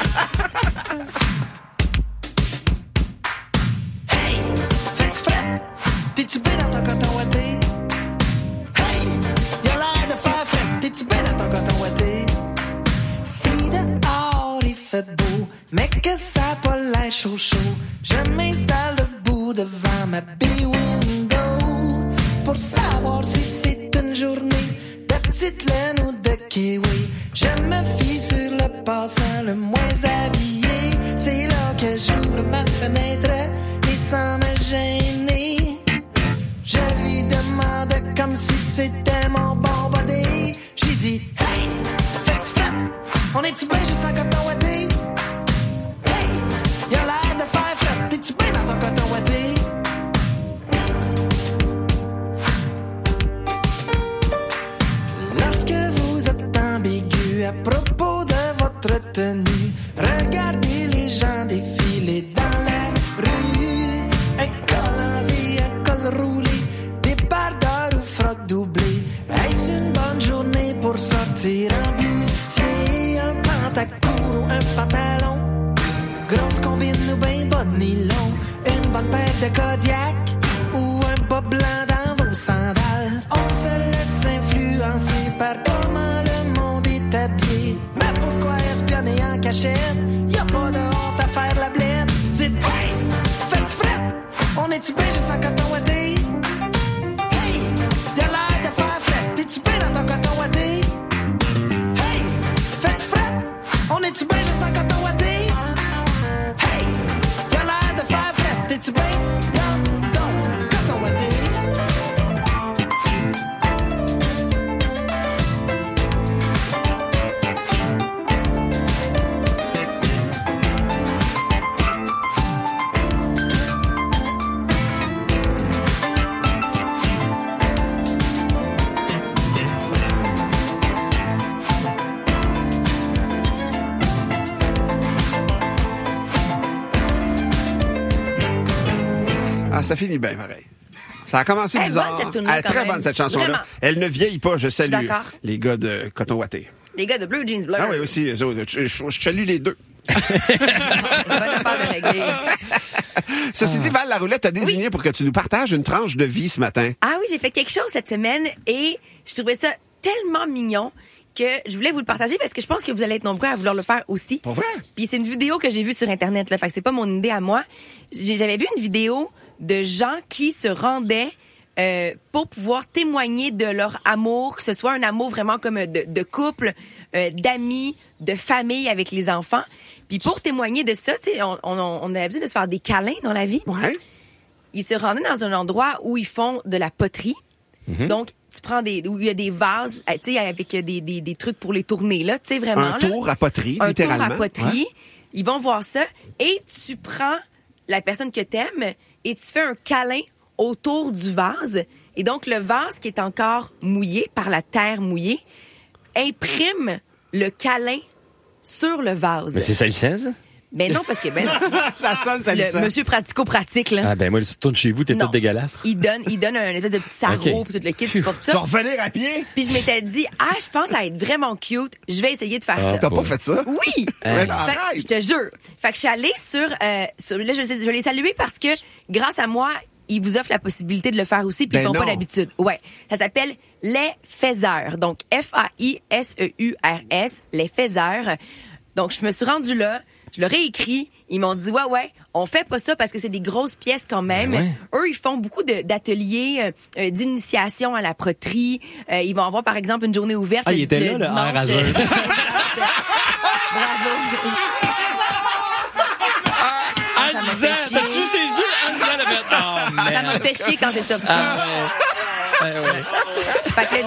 Hey, fais-tu fret? T'es-tu bien dans ton coton ouaté? Hey, y'a l'air de faire fret. T'es-tu bien dans ton coton ouaté? Si dehors il fait beau, mais que ça a pas l'air chaud, je m'installe debout devant ma bay window pour savoir si c'est une journée de petite laine ou de kiwi. Je me fie sur le passant le moins habillé. C'est là que j'ouvre ma fenêtre et sans me gêner, je lui demande comme si c'était mon bon body. J'ai dit, hey, fais-tu fret? On est-tu bien juste en coton ouaté? Hey, y'a l'air de faire fret. T'es-tu bien dans ton coton ouaté? Lorsque vous êtes ambigu à propos de votre tenue, regardez les gens défiler dans la rue. Un col en V, un col roulé, des pardeurs ou froc doublé. Est-ce une bonne journée pour sortir en bustier? Un pantacourt ou un pantalon, grosse combine ou ben bas de nylon, une bonne paire de Kodiak ou un bas blanc dans vos sandales. On se laisse influencer par comment le monde est habillé. Mais pourquoi espionner en cachette? Y'a pas de honte à faire la blette. Dites, hey, fais-tu fret? On est-tu bien juste en coton ouaté? Hey, y'a l'air de faire fret. T'es-tu bien dans ton coton ouaté? Hey, fais-tu fret? On est-tu bien juste en coton ouaté? Hey, y'a l'air de faire fret. T'es-tu bien dans ton coton ouaté? Ça finit bien, pareil. Ça a commencé bizarre. Bonne, elle est très bonne, cette chanson-là. Vraiment. Elle ne vieillit pas, je salue d'accord. les gars de Coton Watté. Les gars de Blue Jeans Bleu. Ah oui, aussi. Je salue les deux. Ceci dit, Val, la roulette t'a désigné pour que tu nous partages une tranche de vie ce matin. Ah oui, j'ai fait quelque chose cette semaine et je trouvais ça tellement mignon que je voulais vous le partager parce que je pense que vous allez être nombreux à vouloir le faire aussi. Pour vrai? Puis c'est une vidéo que j'ai vue sur Internet, là. Fait que c'est pas mon idée à moi. J'avais vu une vidéo de gens qui se rendaient pour pouvoir témoigner de leur amour, que ce soit un amour vraiment comme de couple, d'amis, de famille avec les enfants. Puis pour témoigner de ça, tu sais, on a l'habitude de se faire des câlins dans la vie. Ouais. Ils se rendaient dans un endroit où ils font de la poterie. Mm-hmm. Donc, tu prends où il y a des vases, tu sais, avec des trucs pour les tourner, là, tu sais, vraiment. Un tour à poterie, un littéralement. Un tour à poterie. Ouais. Ils vont voir ça et tu prends la personne que t'aimes et tu fais un câlin autour du vase. Et donc, le vase qui est encore mouillé par la terre mouillée imprime le câlin sur le vase. Mais c'est ça le 16? Ben non, parce que ça sonne, ça le monsieur pratico-pratique, là. Ah, ben moi, tu tournes chez vous, t'es tout dégueulasse. Il donne un espèce de petit sarrau, puis tout le kit, tu portes ça. Tu vas revenir à pied? Puis je m'étais dit, je pense à être vraiment cute, je vais essayer de faire ça. T'as pas fait ça? Oui! Arrête! Je te jure. Fait que je suis allée sur là, je l'ai salué parce que, grâce à moi, ils vous offrent la possibilité de le faire aussi, puis ils font pas d'habitude. Ouais. Ça s'appelle Les Faiseurs. Donc, F-A-I-S-E-U-R-S, Les Faiseurs. Donc, je me suis rendue là. Je leur ai écrit, ils m'ont dit ouais, on fait pas ça parce que c'est des grosses pièces quand même. Eux, ils font beaucoup d'ateliers d'initiation à la poterie. Ils vont avoir par exemple une journée ouverte il était là, dimanche. Bravo. Anza, t'as-tu ses yeux? Anza le maintenant. Ça m'a fait chier quand c'est sorti. Fait que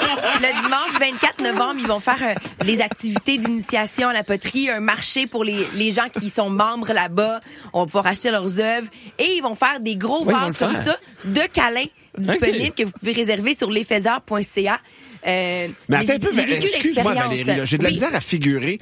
le dimanche 24 novembre, ils vont faire des activités d'initiation à la poterie, un marché pour les gens qui sont membres là-bas. On va pouvoir acheter leurs œuvres et ils vont faire des gros vases comme ça de câlins disponibles que vous pouvez réserver sur lesfaiseurs.ca. Mais attends un peu, excuse-moi Valérie, là, j'ai de la misère à figurer.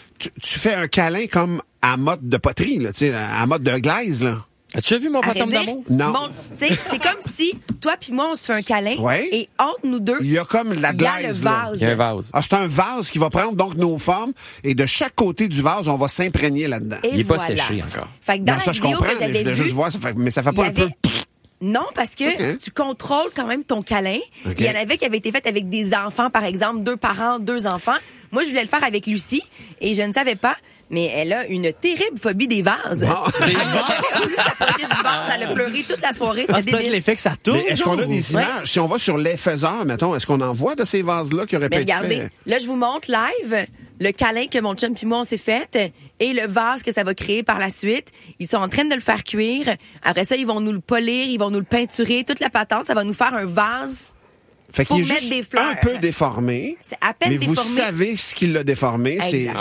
Tu fais un câlin comme à mode de poterie, là, tu sais, à mode de glaise, là. As-tu déjà vu mon fantôme d'amour? Non. C'est comme si toi puis moi, on se fait un câlin. Ouais. Et entre nous deux, il y a comme la glaise. Il y a le vase. Il y a un vase. C'est un vase qui va prendre donc nos formes et de chaque côté du vase, on va s'imprégner là-dedans. Et il est pas séché encore. Fait que dans la je vidéo comprends, que j'avais mais juste voir, mais ça fait pas un peu... Non, parce que tu contrôles quand même ton câlin. Il y en avait qui avaient été faits avec des enfants, par exemple, 2 parents, 2 enfants. Moi, je voulais le faire avec Lucie et je ne savais pas. Mais elle a une terrible phobie des vases. Elle n'a jamais voulu s'approcher du vase. Elle a pleuré toute la soirée. C'est peut-être l'effet que ça tourne. Est-ce qu'on a des images? Si on va sur Les Faiseurs, mettons, est-ce qu'on en voit de ces vases-là qui auraient pu être faits? Regardez, là, je vous montre live le câlin que mon chum puis moi, on s'est fait et le vase que ça va créer par la suite. Ils sont en train de le faire cuire. Après ça, ils vont nous le polir, ils vont nous le peinturer. Toute la patente, ça va nous faire un vase. Fait qu'il est mettre juste des fleurs. un peu déformé. C'est à peine mais déformé. vous savez ce qui l'a déformé.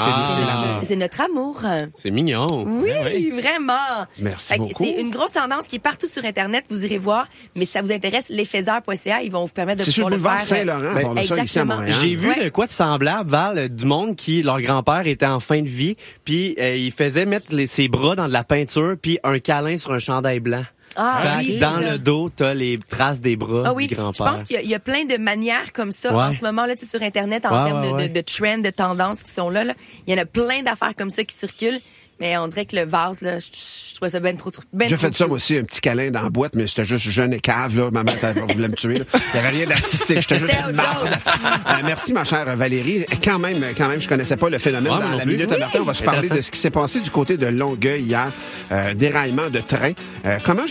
C'est notre amour. C'est mignon. Oui, vraiment. Merci beaucoup. C'est une grosse tendance qui est partout sur Internet. Vous irez voir. Mais si ça vous intéresse, lesfaiseurs.ca, ils vont vous permettre de pouvoir le faire. C'est sur le boulevard Saint-Laurent. On a ça ici à Montréal. J'ai vu de quoi de semblable, Val, du monde qui, leur grand-père était en fin de vie, puis il faisait mettre ses bras dans de la peinture, puis un câlin sur un chandail blanc. Dans le dos, t'as les traces des bras du grand-père. Je pense qu'il y a plein de manières comme ça en ce moment là, sur Internet, en termes de trends, de tendances qui sont là. Il y en a plein d'affaires comme ça qui circulent. Mais on dirait que le vase, là, je trouvais ça ben trop. J'ai fait ça, moi aussi, un petit câlin dans la boîte, mais c'était juste jeune et cave, là. Ma mère voulait me tuer, là. Il n'y avait rien d'artistique. J'étais juste une marde. Merci, ma chère Valérie. Quand même, je connaissais pas le phénomène dans la Minute à Martin. On va se parler de ce qui s'est passé du côté de Longueuil hier. Déraillement de train. Comment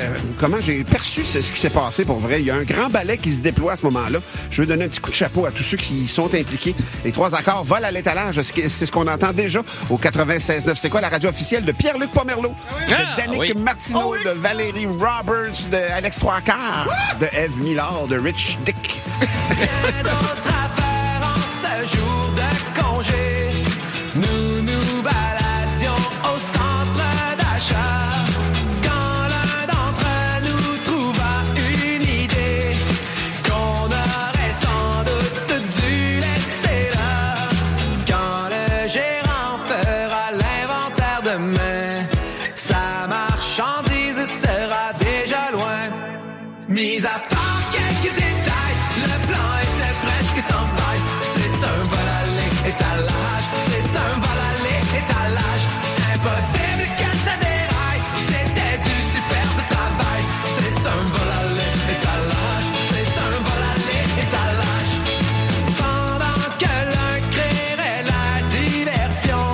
j'ai perçu ce qui s'est passé pour vrai? Il y a un grand balai qui se déploie à ce moment-là. Je veux donner un petit coup de chapeau à tous ceux qui y sont impliqués. Les 3 accords volent à l'étalage. C'est ce qu'on entend déjà au 96.9. C'est quoi la radio officielle de Pierre-Luc Pomerleau, de Danick Martineau, de Valérie Roberts, de Alex Trois-Quarts, de Eve Millard, de Rich Dick. Rien d'autre à faire en ce jour de congé. Nous baladions au centre d'achat. Quand l'un d'entre nous trouva une idée qu'on aurait sans doute dû laisser là. Quand le gérant fera l'inventaire demain, sa marchandise sera déjà loin. Mis à part quelques détails, le plan était presque sans faille. C'est un vol à l'étalage, c'est un vol à l'étalage. Impossible que ça déraille, c'était du superbe travail. C'est un vol à l'étalage, c'est un vol à l'étalage. Pendant que l'un créerait la diversion,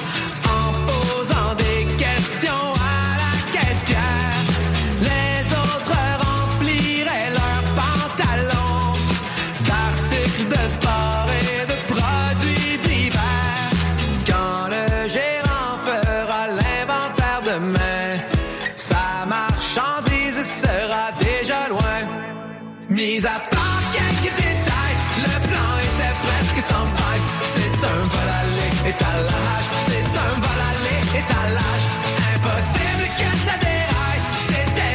en posant des questions à la caissière, les autres rempliraient leurs pantalons d'articles de sport et de produits divers. Quand le gérant fera l'inventaire demain, sa marchandise sera déjà loin. Mis à part quelques détails, le plan était presque sans faille. C'est un vol à l'étalage, c'est un vol à l'étalage. Impossible que ça déraille, c'était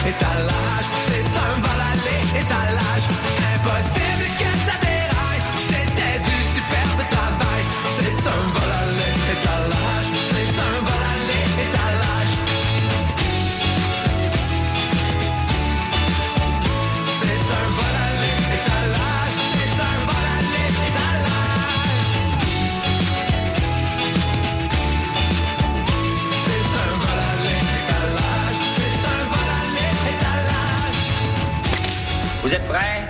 étalage, c'est un vol à l'étalage. Impossible que ça déraille, c'était du superbe travail. C'est un vol à l'étalage, c'est un vol à l'étalage. C'est un vol à l'étalage, c'est un vol à l'étalage. C'est un vol à l'étalage, c'est un vol à l'étalage. Vous êtes prêts?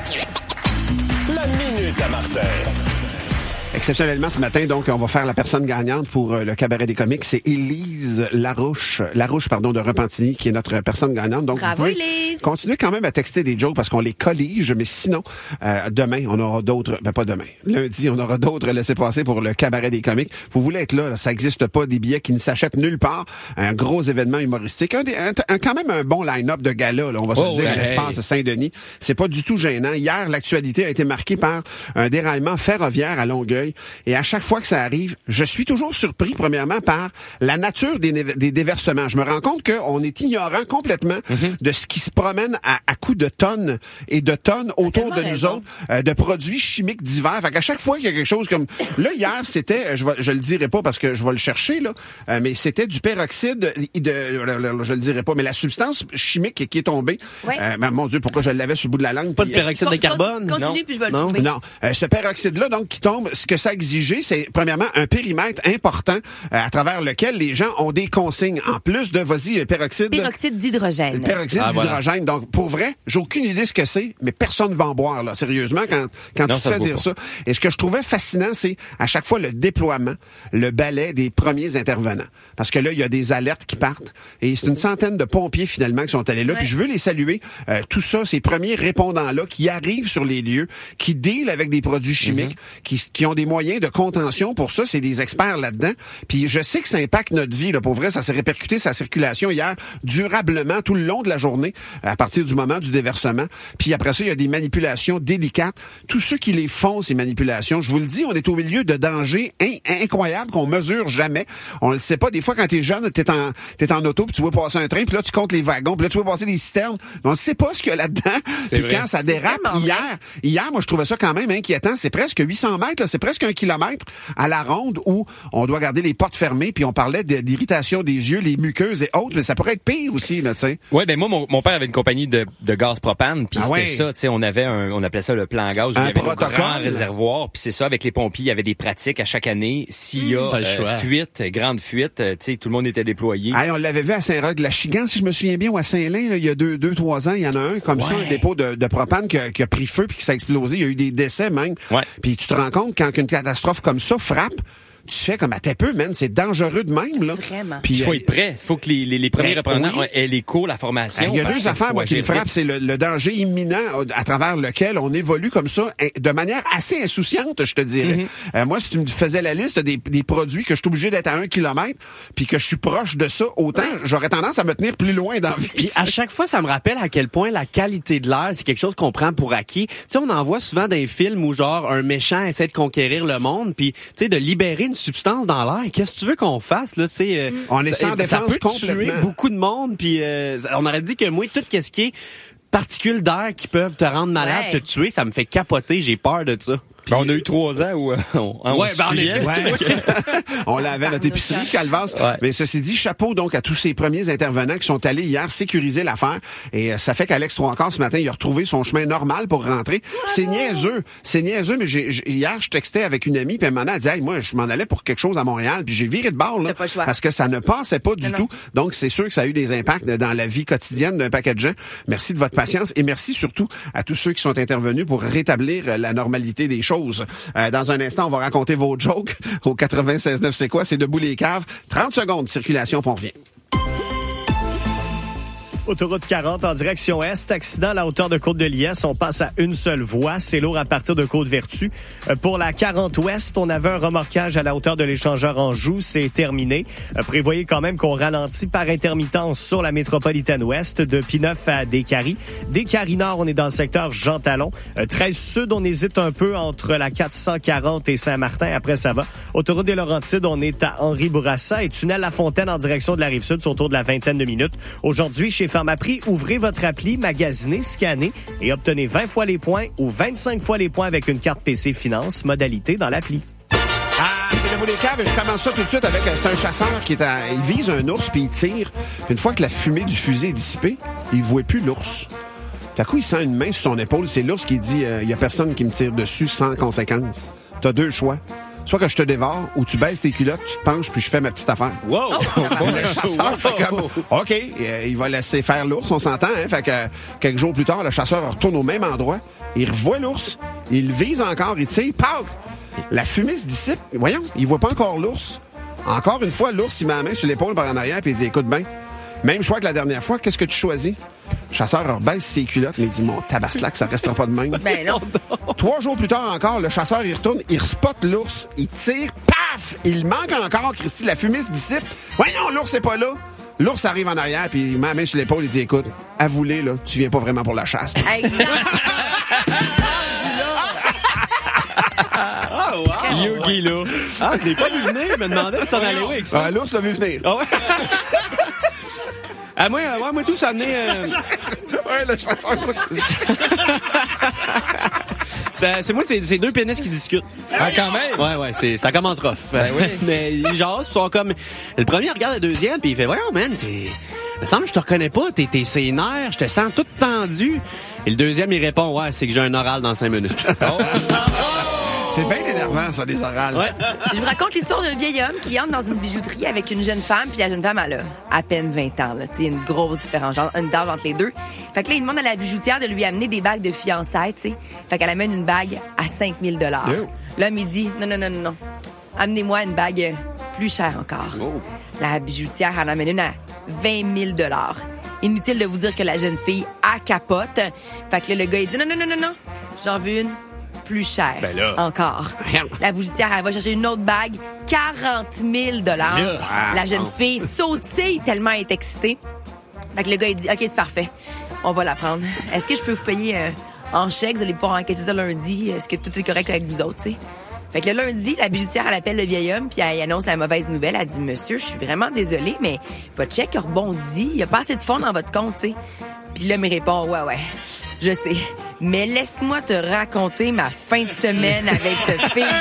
La Minute à Martin. Exceptionnellement, ce matin, donc, on va faire la personne gagnante pour le cabaret des comiques. C'est Élise Larouche, de Repentigny, qui est notre personne gagnante. Donc, bravo, Élise! Continuez quand même à texter des jokes parce qu'on les collige, mais sinon, demain, on aura d'autres, pas demain. Lundi, on aura d'autres laissez-passer pour le cabaret des comiques. Vous voulez être là, ça existe pas, des billets qui ne s'achètent nulle part. Un gros événement humoristique. Quand même un bon line-up de gala, là, on va se dire, à l'espace Saint-Denis. C'est pas du tout gênant. Hier, l'actualité a été marquée par un déraillement ferroviaire à Longueuil. Et à chaque fois que ça arrive, je suis toujours surpris, premièrement, par la nature des déversements. Je me rends compte qu'on est ignorant complètement de ce qui se promène à coups de tonnes et de tonnes autour de nous autres, de produits chimiques divers. Fait qu'à chaque fois qu'il y a quelque chose comme... Là, hier, c'était... Je le dirai pas parce que je vais le chercher, là, mais c'était du peroxyde je le dirai pas, mais la substance chimique qui est tombée. Ouais. Mon Dieu, pourquoi je l'avais sur le bout de la langue? Pas de peroxyde de carbone? Continue, puis je vais le trouver. Non. Ce peroxyde-là, donc, qui tombe, ce que ça exigeait, c'est premièrement un périmètre important à travers lequel les gens ont des consignes. En plus de, peroxyde d'hydrogène. Peroxyde d'hydrogène. Donc, pour vrai, j'ai aucune idée ce que c'est, mais personne ne va en boire, là. Sérieusement, quand tu te fais dire ça. Et ce que je trouvais fascinant, c'est à chaque fois le déploiement, le balai des premiers intervenants. Parce que là, il y a des alertes qui partent. Et c'est une centaine de pompiers, finalement, qui sont allés là. Ouais. Puis je veux les saluer. Tout ça, ces premiers répondants-là qui arrivent sur les lieux, qui dealent avec des produits chimiques, qui ont des moyens de contention. Pour ça, c'est des experts là-dedans. Puis je sais que ça impacte notre vie. Là. Pour vrai, ça s'est répercuté sa circulation hier durablement tout le long de la journée, à partir du moment du déversement. Puis après ça, il y a des manipulations délicates. Tous ceux qui les font, ces manipulations, je vous le dis, on est au milieu de dangers incroyables qu'on mesure jamais. On le sait pas. Des fois, quand t'es jeune, t'es en auto, puis tu vois passer un train, puis là, tu comptes les wagons, puis là, tu vois passer des citernes. Mais on ne sait pas ce qu'il y a là-dedans. Puis quand ça dérape, hier, moi, je trouvais ça quand même inquiétant. C'est presque 800 mètres, là, c'est presque 1 kilomètre à la ronde où on doit garder les portes fermées, puis on parlait d'irritation des yeux, les muqueuses et autres, mais ça pourrait être pire aussi, là, tu sais. Ouais, ben moi, mon père avait une compagnie de gaz propane, puis c'était ça, tu sais, on appelait ça le plan à gaz, où il y avait un grand réservoir, puis c'est ça, avec les pompiers, il y avait des pratiques à chaque année. S'il y a grande fuite, tu sais, tout le monde était déployé. On l'avait vu à Saint-Roch-de-la-Chigan, si je me souviens bien, ou à Saint-Lin, là, il y a 2-3 ans, il y en a un comme ça, un dépôt de propane qui a pris feu puis qui s'est explosé. Il y a eu des décès même. Ouais. Puis tu te rends compte, quand une catastrophe comme ça frappe, tu fais comme à tes peu, man, c'est dangereux de même, là. Vraiment. Puis il faut être prêt. Il faut que les premiers représentants aient les cours, la formation. Il y a deux affaires, moi, qui me frappent. C'est le danger imminent à travers lequel on évolue comme ça, de manière assez insouciante, je te dirais. Moi, si tu me faisais la liste des produits que je suis obligé d'être à 1 kilomètre, puis que je suis proche de ça, autant j'aurais tendance à me tenir plus loin dans la vie. Puis à chaque fois, ça me rappelle à quel point la qualité de l'air, c'est quelque chose qu'on prend pour acquis. Tu sais, on en voit souvent dans les films où, genre, un méchant essaie de conquérir le monde, puis, tu sais, de libérer une substance dans l'air. Qu'est-ce que tu veux qu'on fasse, là? C'est, on est sans défense complètement. Ça peut tuer beaucoup de monde, puis on aurait dit que moi, tout ce qui est particules d'air qui peuvent te rendre malade, te tuer, ça me fait capoter. J'ai peur de ça. Ben, on a eu 3 ans où on l'avait à notre épicerie, Calvas. Ouais. Mais ceci dit, chapeau donc à tous ces premiers intervenants qui sont allés hier sécuriser l'affaire. Et ça fait qu'Alex Trois-Quarts, ce matin, il a retrouvé son chemin normal pour rentrer. C'est niaiseux, mais hier, je textais avec une amie, puis elle m'en a dit, hey, moi, je m'en allais pour quelque chose à Montréal, puis j'ai viré de bord, là, parce que ça ne passait pas du tout. Donc, c'est sûr que ça a eu des impacts dans la vie quotidienne d'un paquet de gens. Merci de votre patience et merci surtout à tous ceux qui sont intervenus pour rétablir la normalité des choses. Dans un instant, on va raconter vos jokes au 96.9. C'est quoi? C'est Debout les caves. 30 secondes de circulation, puis on revient. Autoroute 40 en direction est. Accident à la hauteur de Côte-de-Liesse. On passe à une seule voie. C'est lourd à partir de Côte-Vertu. Pour la 40 ouest, on avait un remorquage à la hauteur de l'échangeur Anjou. C'est terminé. Prévoyez quand même qu'on ralentit par intermittence sur la métropolitaine ouest de P9 à Décarie. Décarie Nord, on est dans le secteur Jean-Talon. 13 Sud, on hésite un peu entre la 440 et Saint-Martin. Après, ça va. Autoroute des Laurentides, on est à Henri-Bourassa et tunnel La Fontaine en direction de la Rive-Sud, c'est autour de la 20aine de minutes. Aujourd'hui, chez Pharmaprix, ouvrez votre appli, magasinez, scannez et obtenez 20 fois les points ou 25 fois les points avec une carte PC Finance, modalité dans l'appli. Ah, c'est le bout des caves. Je commence ça tout de suite avec... C'est un chasseur il vise un ours puis il tire. Puis une fois que la fumée du fusil est dissipée, il ne voit plus l'ours. Tout à coup, il sent une main sur son épaule. C'est l'ours qui dit il n'y a personne qui me tire dessus sans conséquence. T'as deux choix. Soit que je te dévore ou tu baisses tes culottes, tu te penches puis je fais ma petite affaire. Wow! Le chasseur fait comme... OK, il va laisser faire l'ours, on s'entend. Hein? Fait que quelques jours plus tard, le chasseur retourne au même endroit. Il revoit l'ours. Il le vise encore. Il tire. Pow! La fumée se dissipe. Voyons, il voit pas encore l'ours. Encore une fois, l'ours, il met la main sur l'épaule par en arrière puis il dit, écoute bien, même choix que la dernière fois, qu'est-ce que tu choisis? Le chasseur rebaisse ses culottes, mais il dit, mon tabaslac, ça restera pas de même. Ben non. 3 jours plus tard encore, le chasseur, il retourne, il spotte l'ours, il tire, paf! Il manque encore, Christy, la fumée se dissipe. Voyons, l'ours est pas là. L'ours arrive en arrière, puis il met la main sur l'épaule, il dit, écoute, avoue-le, là, tu viens pas vraiment pour la chasse. Exact. Ah, wow! Yogi, là. Ah, je l'ai pas vu venir, il me demandait si ça allait où avec ça. Ah, l'ours l'a vu venir. Ah ouais? Ah, moi, tout, ça venait... Ouais, le chasseur aussi. C'est moi, c'est deux pénis qui discutent. Ah, quand même? Ouais, ça commence rough. Ben oui. Mais ils jasent, ils sont comme... Le premier regarde le deuxième, puis il fait, voyons, man, il me semble que je te reconnais pas, t'es ses nerfs, je te sens toute tendue. Et le deuxième, il répond, ouais, c'est que j'ai un oral dans 5 minutes. C'est bien énervant, ça, des orales. Ouais. Je vous raconte l'histoire d'un vieil homme qui entre dans une bijouterie avec une jeune femme, puis la jeune femme, elle a à peine 20 ans, là. Tu sais, une grosse différence, une d'âge entre les deux. Fait que là, il demande à la bijoutière de lui amener des bagues de fiançailles, tu sais. Fait qu'elle amène une bague à 5 000 $. L'homme, il dit, non. Amenez-moi une bague plus chère encore. Oh. La bijoutière en amène une à 20 000 $. Inutile de vous dire que la jeune fille a capote. Fait que là, le gars, il dit, non. J'en veux une plus cher. Ben là. Encore. La bijoutière, elle va chercher une autre bague, 40 000 $. La jeune fille sautille tellement elle est excitée. Fait que le gars, il dit, OK, c'est parfait. On va la prendre. Est-ce que je peux vous payer en chèque? Vous allez pouvoir encaisser ça lundi. Est-ce que tout est correct avec vous autres, tu sais? Fait que le lundi, la bijoutière, elle appelle le vieil homme puis elle annonce la mauvaise nouvelle. Elle dit, monsieur, je suis vraiment désolée, mais votre chèque a rebondi. Il n'y a pas assez de fonds dans votre compte, tu sais. Puis l'homme, il répond, ouais, je sais. Mais laisse-moi te raconter ma fin de semaine avec cette fille.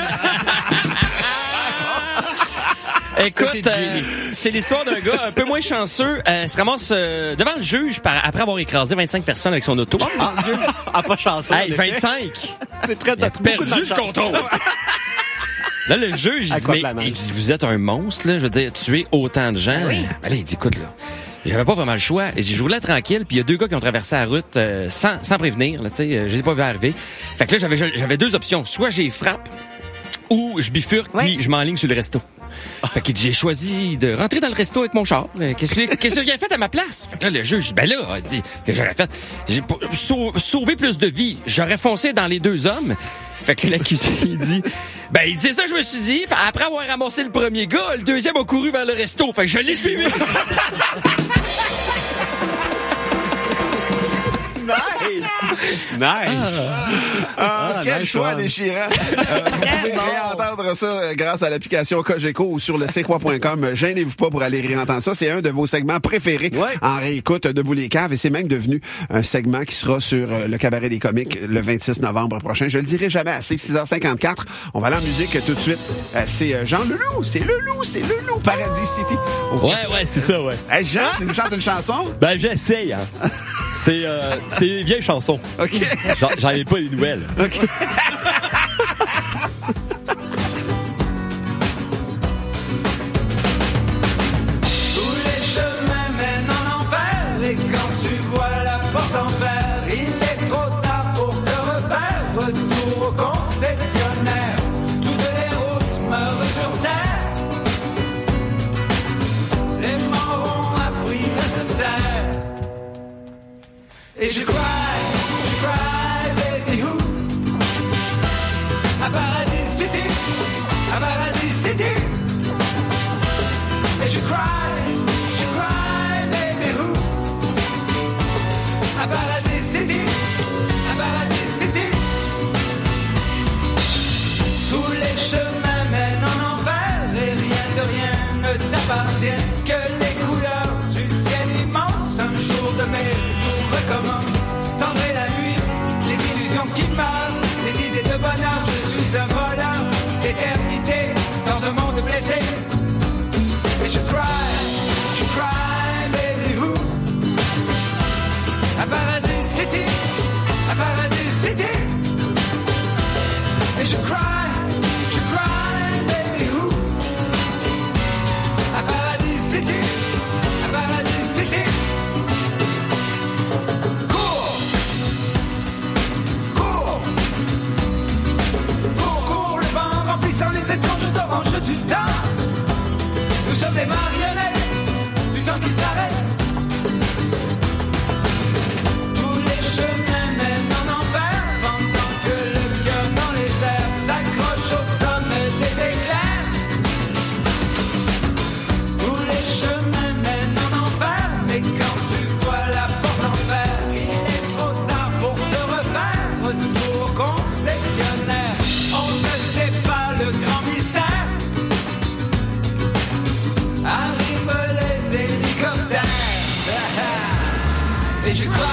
Écoute, c'est l'histoire d'un gars un peu moins chanceux. Se ramasse devant le juge après avoir écrasé 25 personnes avec son auto. Oh mon Dieu! Ah, pas chanceux. Hey, 25! C'est très perdu le contrôle. Là, le juge, il dit, vous êtes un monstre, là. Je veux dire, tuer autant de gens. Oui. Ben là, il dit, écoute, là. J'avais pas vraiment le choix. Et je roulais tranquille, puis il y a 2 gars qui ont traversé la route sans prévenir. Là, tu sais, je les ai pas vu arriver. Fait que là, j'avais 2 options. Soit j'ai frappe, ou je bifurque, puis je m'enligne sur le resto. Fait que j'ai choisi de rentrer dans le resto avec mon char. Qu'est-ce que j'ai fait à ma place? Fait que là, le juge, ben là, il dit que j'aurais fait. J'ai sauvé plus de vies. J'aurais foncé dans les 2 hommes. Fait que l'accusé, il dit, c'est ça, je me suis dit. Après avoir ramassé le premier gars, le deuxième a couru vers le resto. Fait que je l'ai suivi. Nice! Quel choix déchirant! Vous pouvez réentendre ça grâce à l'application Cogeco ou sur le c'est-quoi.com. Gênez-vous pas pour aller réentendre ça. C'est un de vos segments préférés en réécoute de Debout les caves et c'est même devenu un segment qui sera sur le Cabaret des comiques le 26 novembre prochain. Je le dirai jamais assez. 6h54. On va aller en musique tout de suite. C'est Jean Leloup. C'est Leloup. Paradis City. Okay. Ouais, c'est ça, ouais. Hey, Jean, tu nous chantes une chanson? J'essaye, hein. C'est une vieille chanson. OK. J'en ai pas des nouvelles. OK. Tous les chemins mènent en enfer et quand tu vois la porte en fer, il est trop tard pour te repère. Retour au concessionnaire, toutes les routes meurent sur terre. Les morts ont appris à se taire. Et je cry, baby, who? À Paradis City, et je cry, baby, who? À Paradis City, tous les chemins mènent en enfer et rien de rien ne t'appartient que les couleurs du ciel immense. Un jour de mer Et je cry,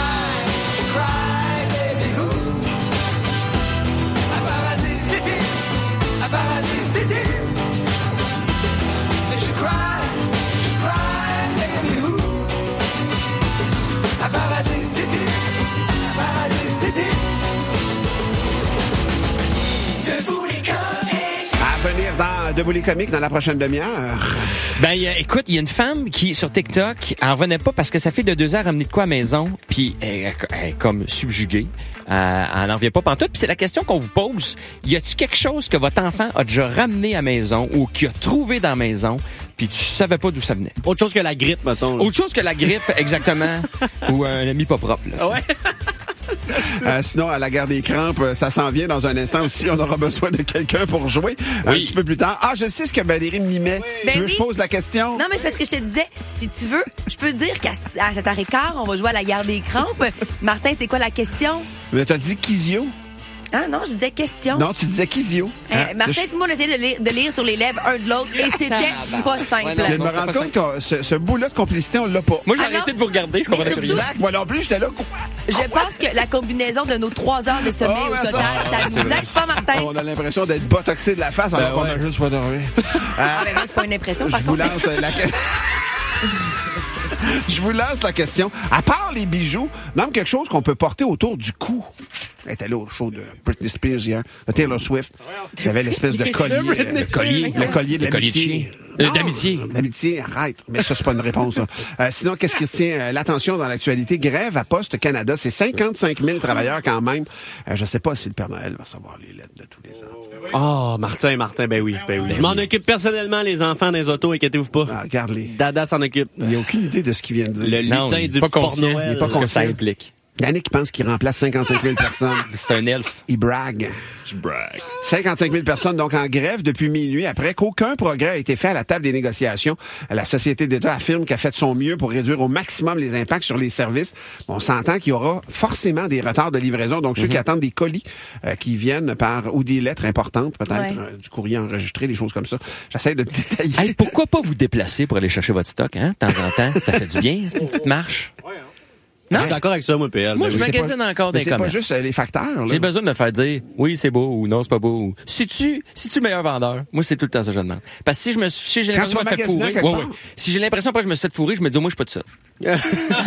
baby, who? À Paradis City, à Paradis City. Et je cry, baby, who? À Paradis City, à Paradis City. Debout les comiques. À venir dans Debout les comiques dans la prochaine demi-heure. Ben, écoute, il y a une femme qui, sur TikTok, elle revenait pas parce que sa fille de 2 ans a ramené de quoi à la maison, puis elle est comme subjuguée. Elle n'en revient pas pantoute. Puis c'est la question qu'on vous pose. Y a-tu quelque chose que votre enfant a déjà ramené à la maison ou qu'il a trouvé dans la maison, puis tu savais pas d'où ça venait? Autre chose que la grippe, mettons. Autre chose que la grippe, exactement. Ou un ami pas propre, là. Ouais. Sinon, à la guerre des crampes, ça s'en vient dans un instant aussi. On aura besoin de quelqu'un pour jouer un petit peu plus tard. Ah, je sais ce que Valérie mimait. Ben Tu veux oui. que je pose la question? Non, mais parce que je te disais, si tu veux, je peux dire qu'à 7h15, on va jouer à la guerre des crampes. Martin, c'est quoi la question? Mais t'as dit Kizio? Ah non, je disais question. Non, tu disais Kizio. Martin et moi, on essayait de lire sur les lèvres un de l'autre et c'était pas simple. Je me rends compte que ce bout-là de complicité, on l'a pas. Moi, j'ai arrêté de vous regarder. Je comprends surtout- Exact. Moi non plus, j'étais là. Je pense que la combinaison de nos 3 heures de sommeil Ah, ouais, au total, ça nous aide pas, Martin. On a l'impression d'être botoxé de la face alors qu'on a juste pas dormi. Ah, ben, c'est pas une impression, par Je vous contre. lance la Je vous lance la question. À part les bijoux, nomme quelque chose qu'on peut porter autour du cou. Elle était là au show de Britney Spears hier, de Taylor Swift. Il y avait l'espèce de collier. Le collier de l'amitié. D'amitié. D'amitié, arrête. Mais ça, c'est pas une réponse. Sinon, qu'est-ce qui tient l'attention dans l'actualité? Grève à Poste Canada. C'est 55 000 travailleurs quand même. Je sais pas si le Père Noël va recevoir les lettres de tous les ans. Oh, Martin, ben oui. Je m'en occupe personnellement, les enfants des autos, inquiétez-vous pas. Ah, regarde-les. Dada s'en occupe. Il n'y a aucune idée de ce qu'il vient de dire. Le lutin du pas conscient. Port-Noël. Il est pas conscient. ce que ça implique. Yannick pense qu'il remplace 55 000 personnes. C'est un elfe. Il brague. Je brague. 55 000 personnes donc en grève depuis minuit après qu'aucun progrès a été fait à la table des négociations. La Société d'État affirme qu'elle a fait de son mieux pour réduire au maximum les impacts sur les services. On s'entend qu'il y aura forcément des retards de livraison. Donc ceux qui attendent des colis qui viennent par ou des lettres importantes, peut-être du courrier enregistré, des choses comme ça. J'essaie de détailler. Hey, pourquoi pas vous déplacer pour aller chercher votre stock, hein? De temps en temps, ça fait du bien. C'est une petite marche. Non? Je suis d'accord avec ça, moi, PL. Moi, je Mais c'est magasine pas- encore mais des c'est pas commerces. juste les facteurs. Là. J'ai besoin de me faire dire oui, c'est beau ou non, c'est pas beau. Ou si-tu le meilleur vendeur? Moi, c'est tout le temps ça que je demande. Parce que si j'ai Quand l'impression tu de vas me faire magasiner fourrer, quelque part. Si j'ai l'impression après je me suis fait fourrer, je me dis moi je suis pas tout seul.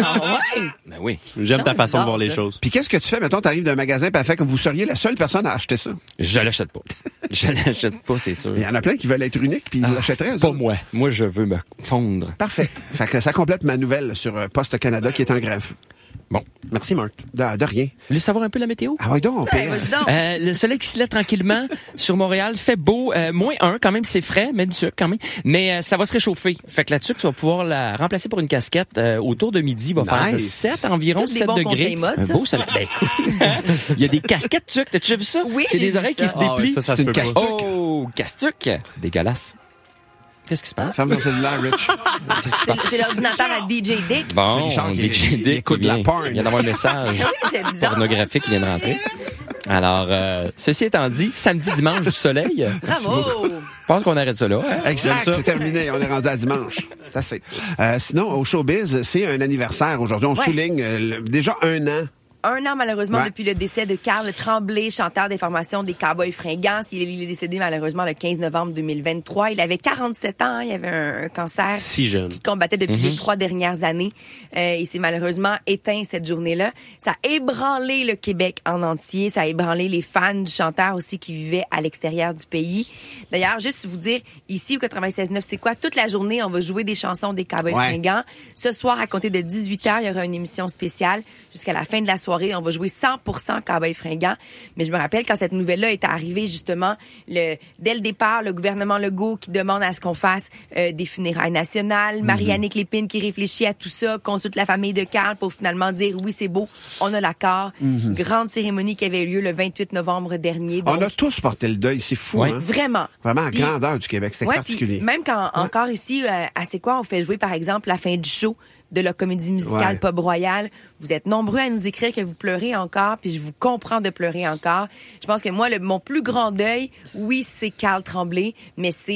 Ben oui. J'aime ta Non, façon de j'adore voir les ça. choses. Puis qu'est-ce que tu fais? Mettons, t'arrives d'un magasin parfait comme vous seriez la seule personne à acheter ça. Je l'achète pas. Je l'achète pas, c'est sûr. Il y en a plein qui veulent être uniques puis ils l'achèteraient. eux Pas autres. moi. Moi, je veux me fondre. Parfait. Fait que ça complète ma nouvelle sur Poste Canada qui est en grève. Bon. Merci, Marc. De rien. Vous voulez savoir un peu la météo? Ah ouais donc, Ben, vas-y donc. Le soleil qui se lève tranquillement sur Montréal, fait beau, -1 quand même, c'est frais, mais du sucre quand même. Mais ça va se réchauffer. Fait que la tuque, tu vas pouvoir la remplacer pour une casquette autour de midi. Il va faire 7 environ, Toutes des 7 bons degrés. conseils mode, Un ça. beau soleil. Ben écoute, il y a des casquettes tuque. T'as-tu déjà vu ça? Oui, c'est j'ai des vu oreilles ça. qui se Ah ouais, déplient. ça se C'est une peut pas. casse-tuque. Oh, casse-tuque. Dégueulasse. Qu'est-ce qui se passe? Ferme ton cellulaire, Rich. C'est l'ordinateur à DJ Dick. Bon, C'est Richard qui- DJ il Dick écoute de la vient- porn. Il vient d'avoir un message Oui, c'est bizarre. pornographique qui vient de rentrer. Alors, ceci étant dit, samedi, dimanche, du soleil. Bravo. Je pense qu'on arrête ça là. hein? Exact, J'aime ça. c'est terminé. On est rendu à dimanche. C'est assez. Sinon, au showbiz, c'est un anniversaire aujourd'hui. On souligne déjà 1 an. 1 an, malheureusement, Ouais. depuis le décès de Carl Tremblay, chanteur des formations des Cowboys Fringants. Il est décédé, malheureusement, le 15 novembre 2023. Il avait 47 ans. Il avait un cancer Si jeune. qui combattait depuis les 3 dernières années. Il s'est malheureusement éteint cette journée-là. Ça a ébranlé le Québec en entier. Ça a ébranlé les fans du chanteur aussi qui vivaient à l'extérieur du pays. D'ailleurs, juste vous dire, ici au 96.9, c'est quoi? Toute la journée, on va jouer des chansons des Cowboys Fringants. Ce soir, à compter de 18h, il y aura une émission spéciale. Jusqu'à la fin de la soirée, on va jouer 100% Cowboys Fringants. Mais je me rappelle quand cette nouvelle-là est arrivée, justement, dès le départ, le gouvernement Legault qui demande à ce qu'on fasse des funérailles nationales, Marie-Annick Lépine qui réfléchit à tout ça, consulte la famille de Carl pour finalement dire oui, c'est beau, on a l'accord. Grande cérémonie qui avait eu lieu le 28 novembre dernier. Donc, On a tous porté le deuil. C'est fou, hein? vraiment. Vraiment à Puis- grandeur du Québec. C'était Ouais, particulier. puis même quand, encore ici, à C'est quoi, on fait jouer, par exemple, la fin du show de la comédie musicale Ouais. Pub Royal. Vous êtes nombreux à nous écrire que vous pleurez encore, puis je vous comprends de pleurer encore. Je pense que moi, mon plus grand deuil, oui, c'est Carl Tremblay, mais c'est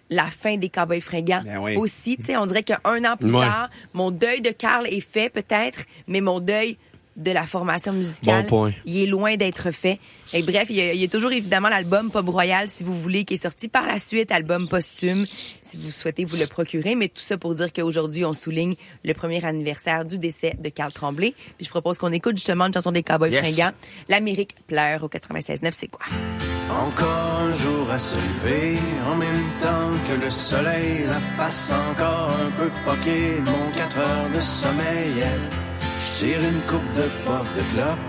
la fin des Cowboys fringants aussi. Tu sais, on dirait qu'un an plus tard, mon deuil de Carl est fait peut-être, mais mon deuil de la formation musicale, il est loin d'être fait. Et bref, il y a toujours évidemment l'album Pub Royal, si vous voulez, qui est sorti par la suite, album posthume, si vous souhaitez vous le procurer. Mais tout ça pour dire qu'aujourd'hui, on souligne le premier anniversaire du décès de Carl Tremblay. Puis je propose qu'on écoute justement une chanson des Cowboys fringants. L'Amérique pleure au 96.9, c'est quoi? Encore un jour à se lever, en même temps que le soleil, la face encore un peu poquée, mon 4 heures de sommeil. Je tire une coupe de puff de clope.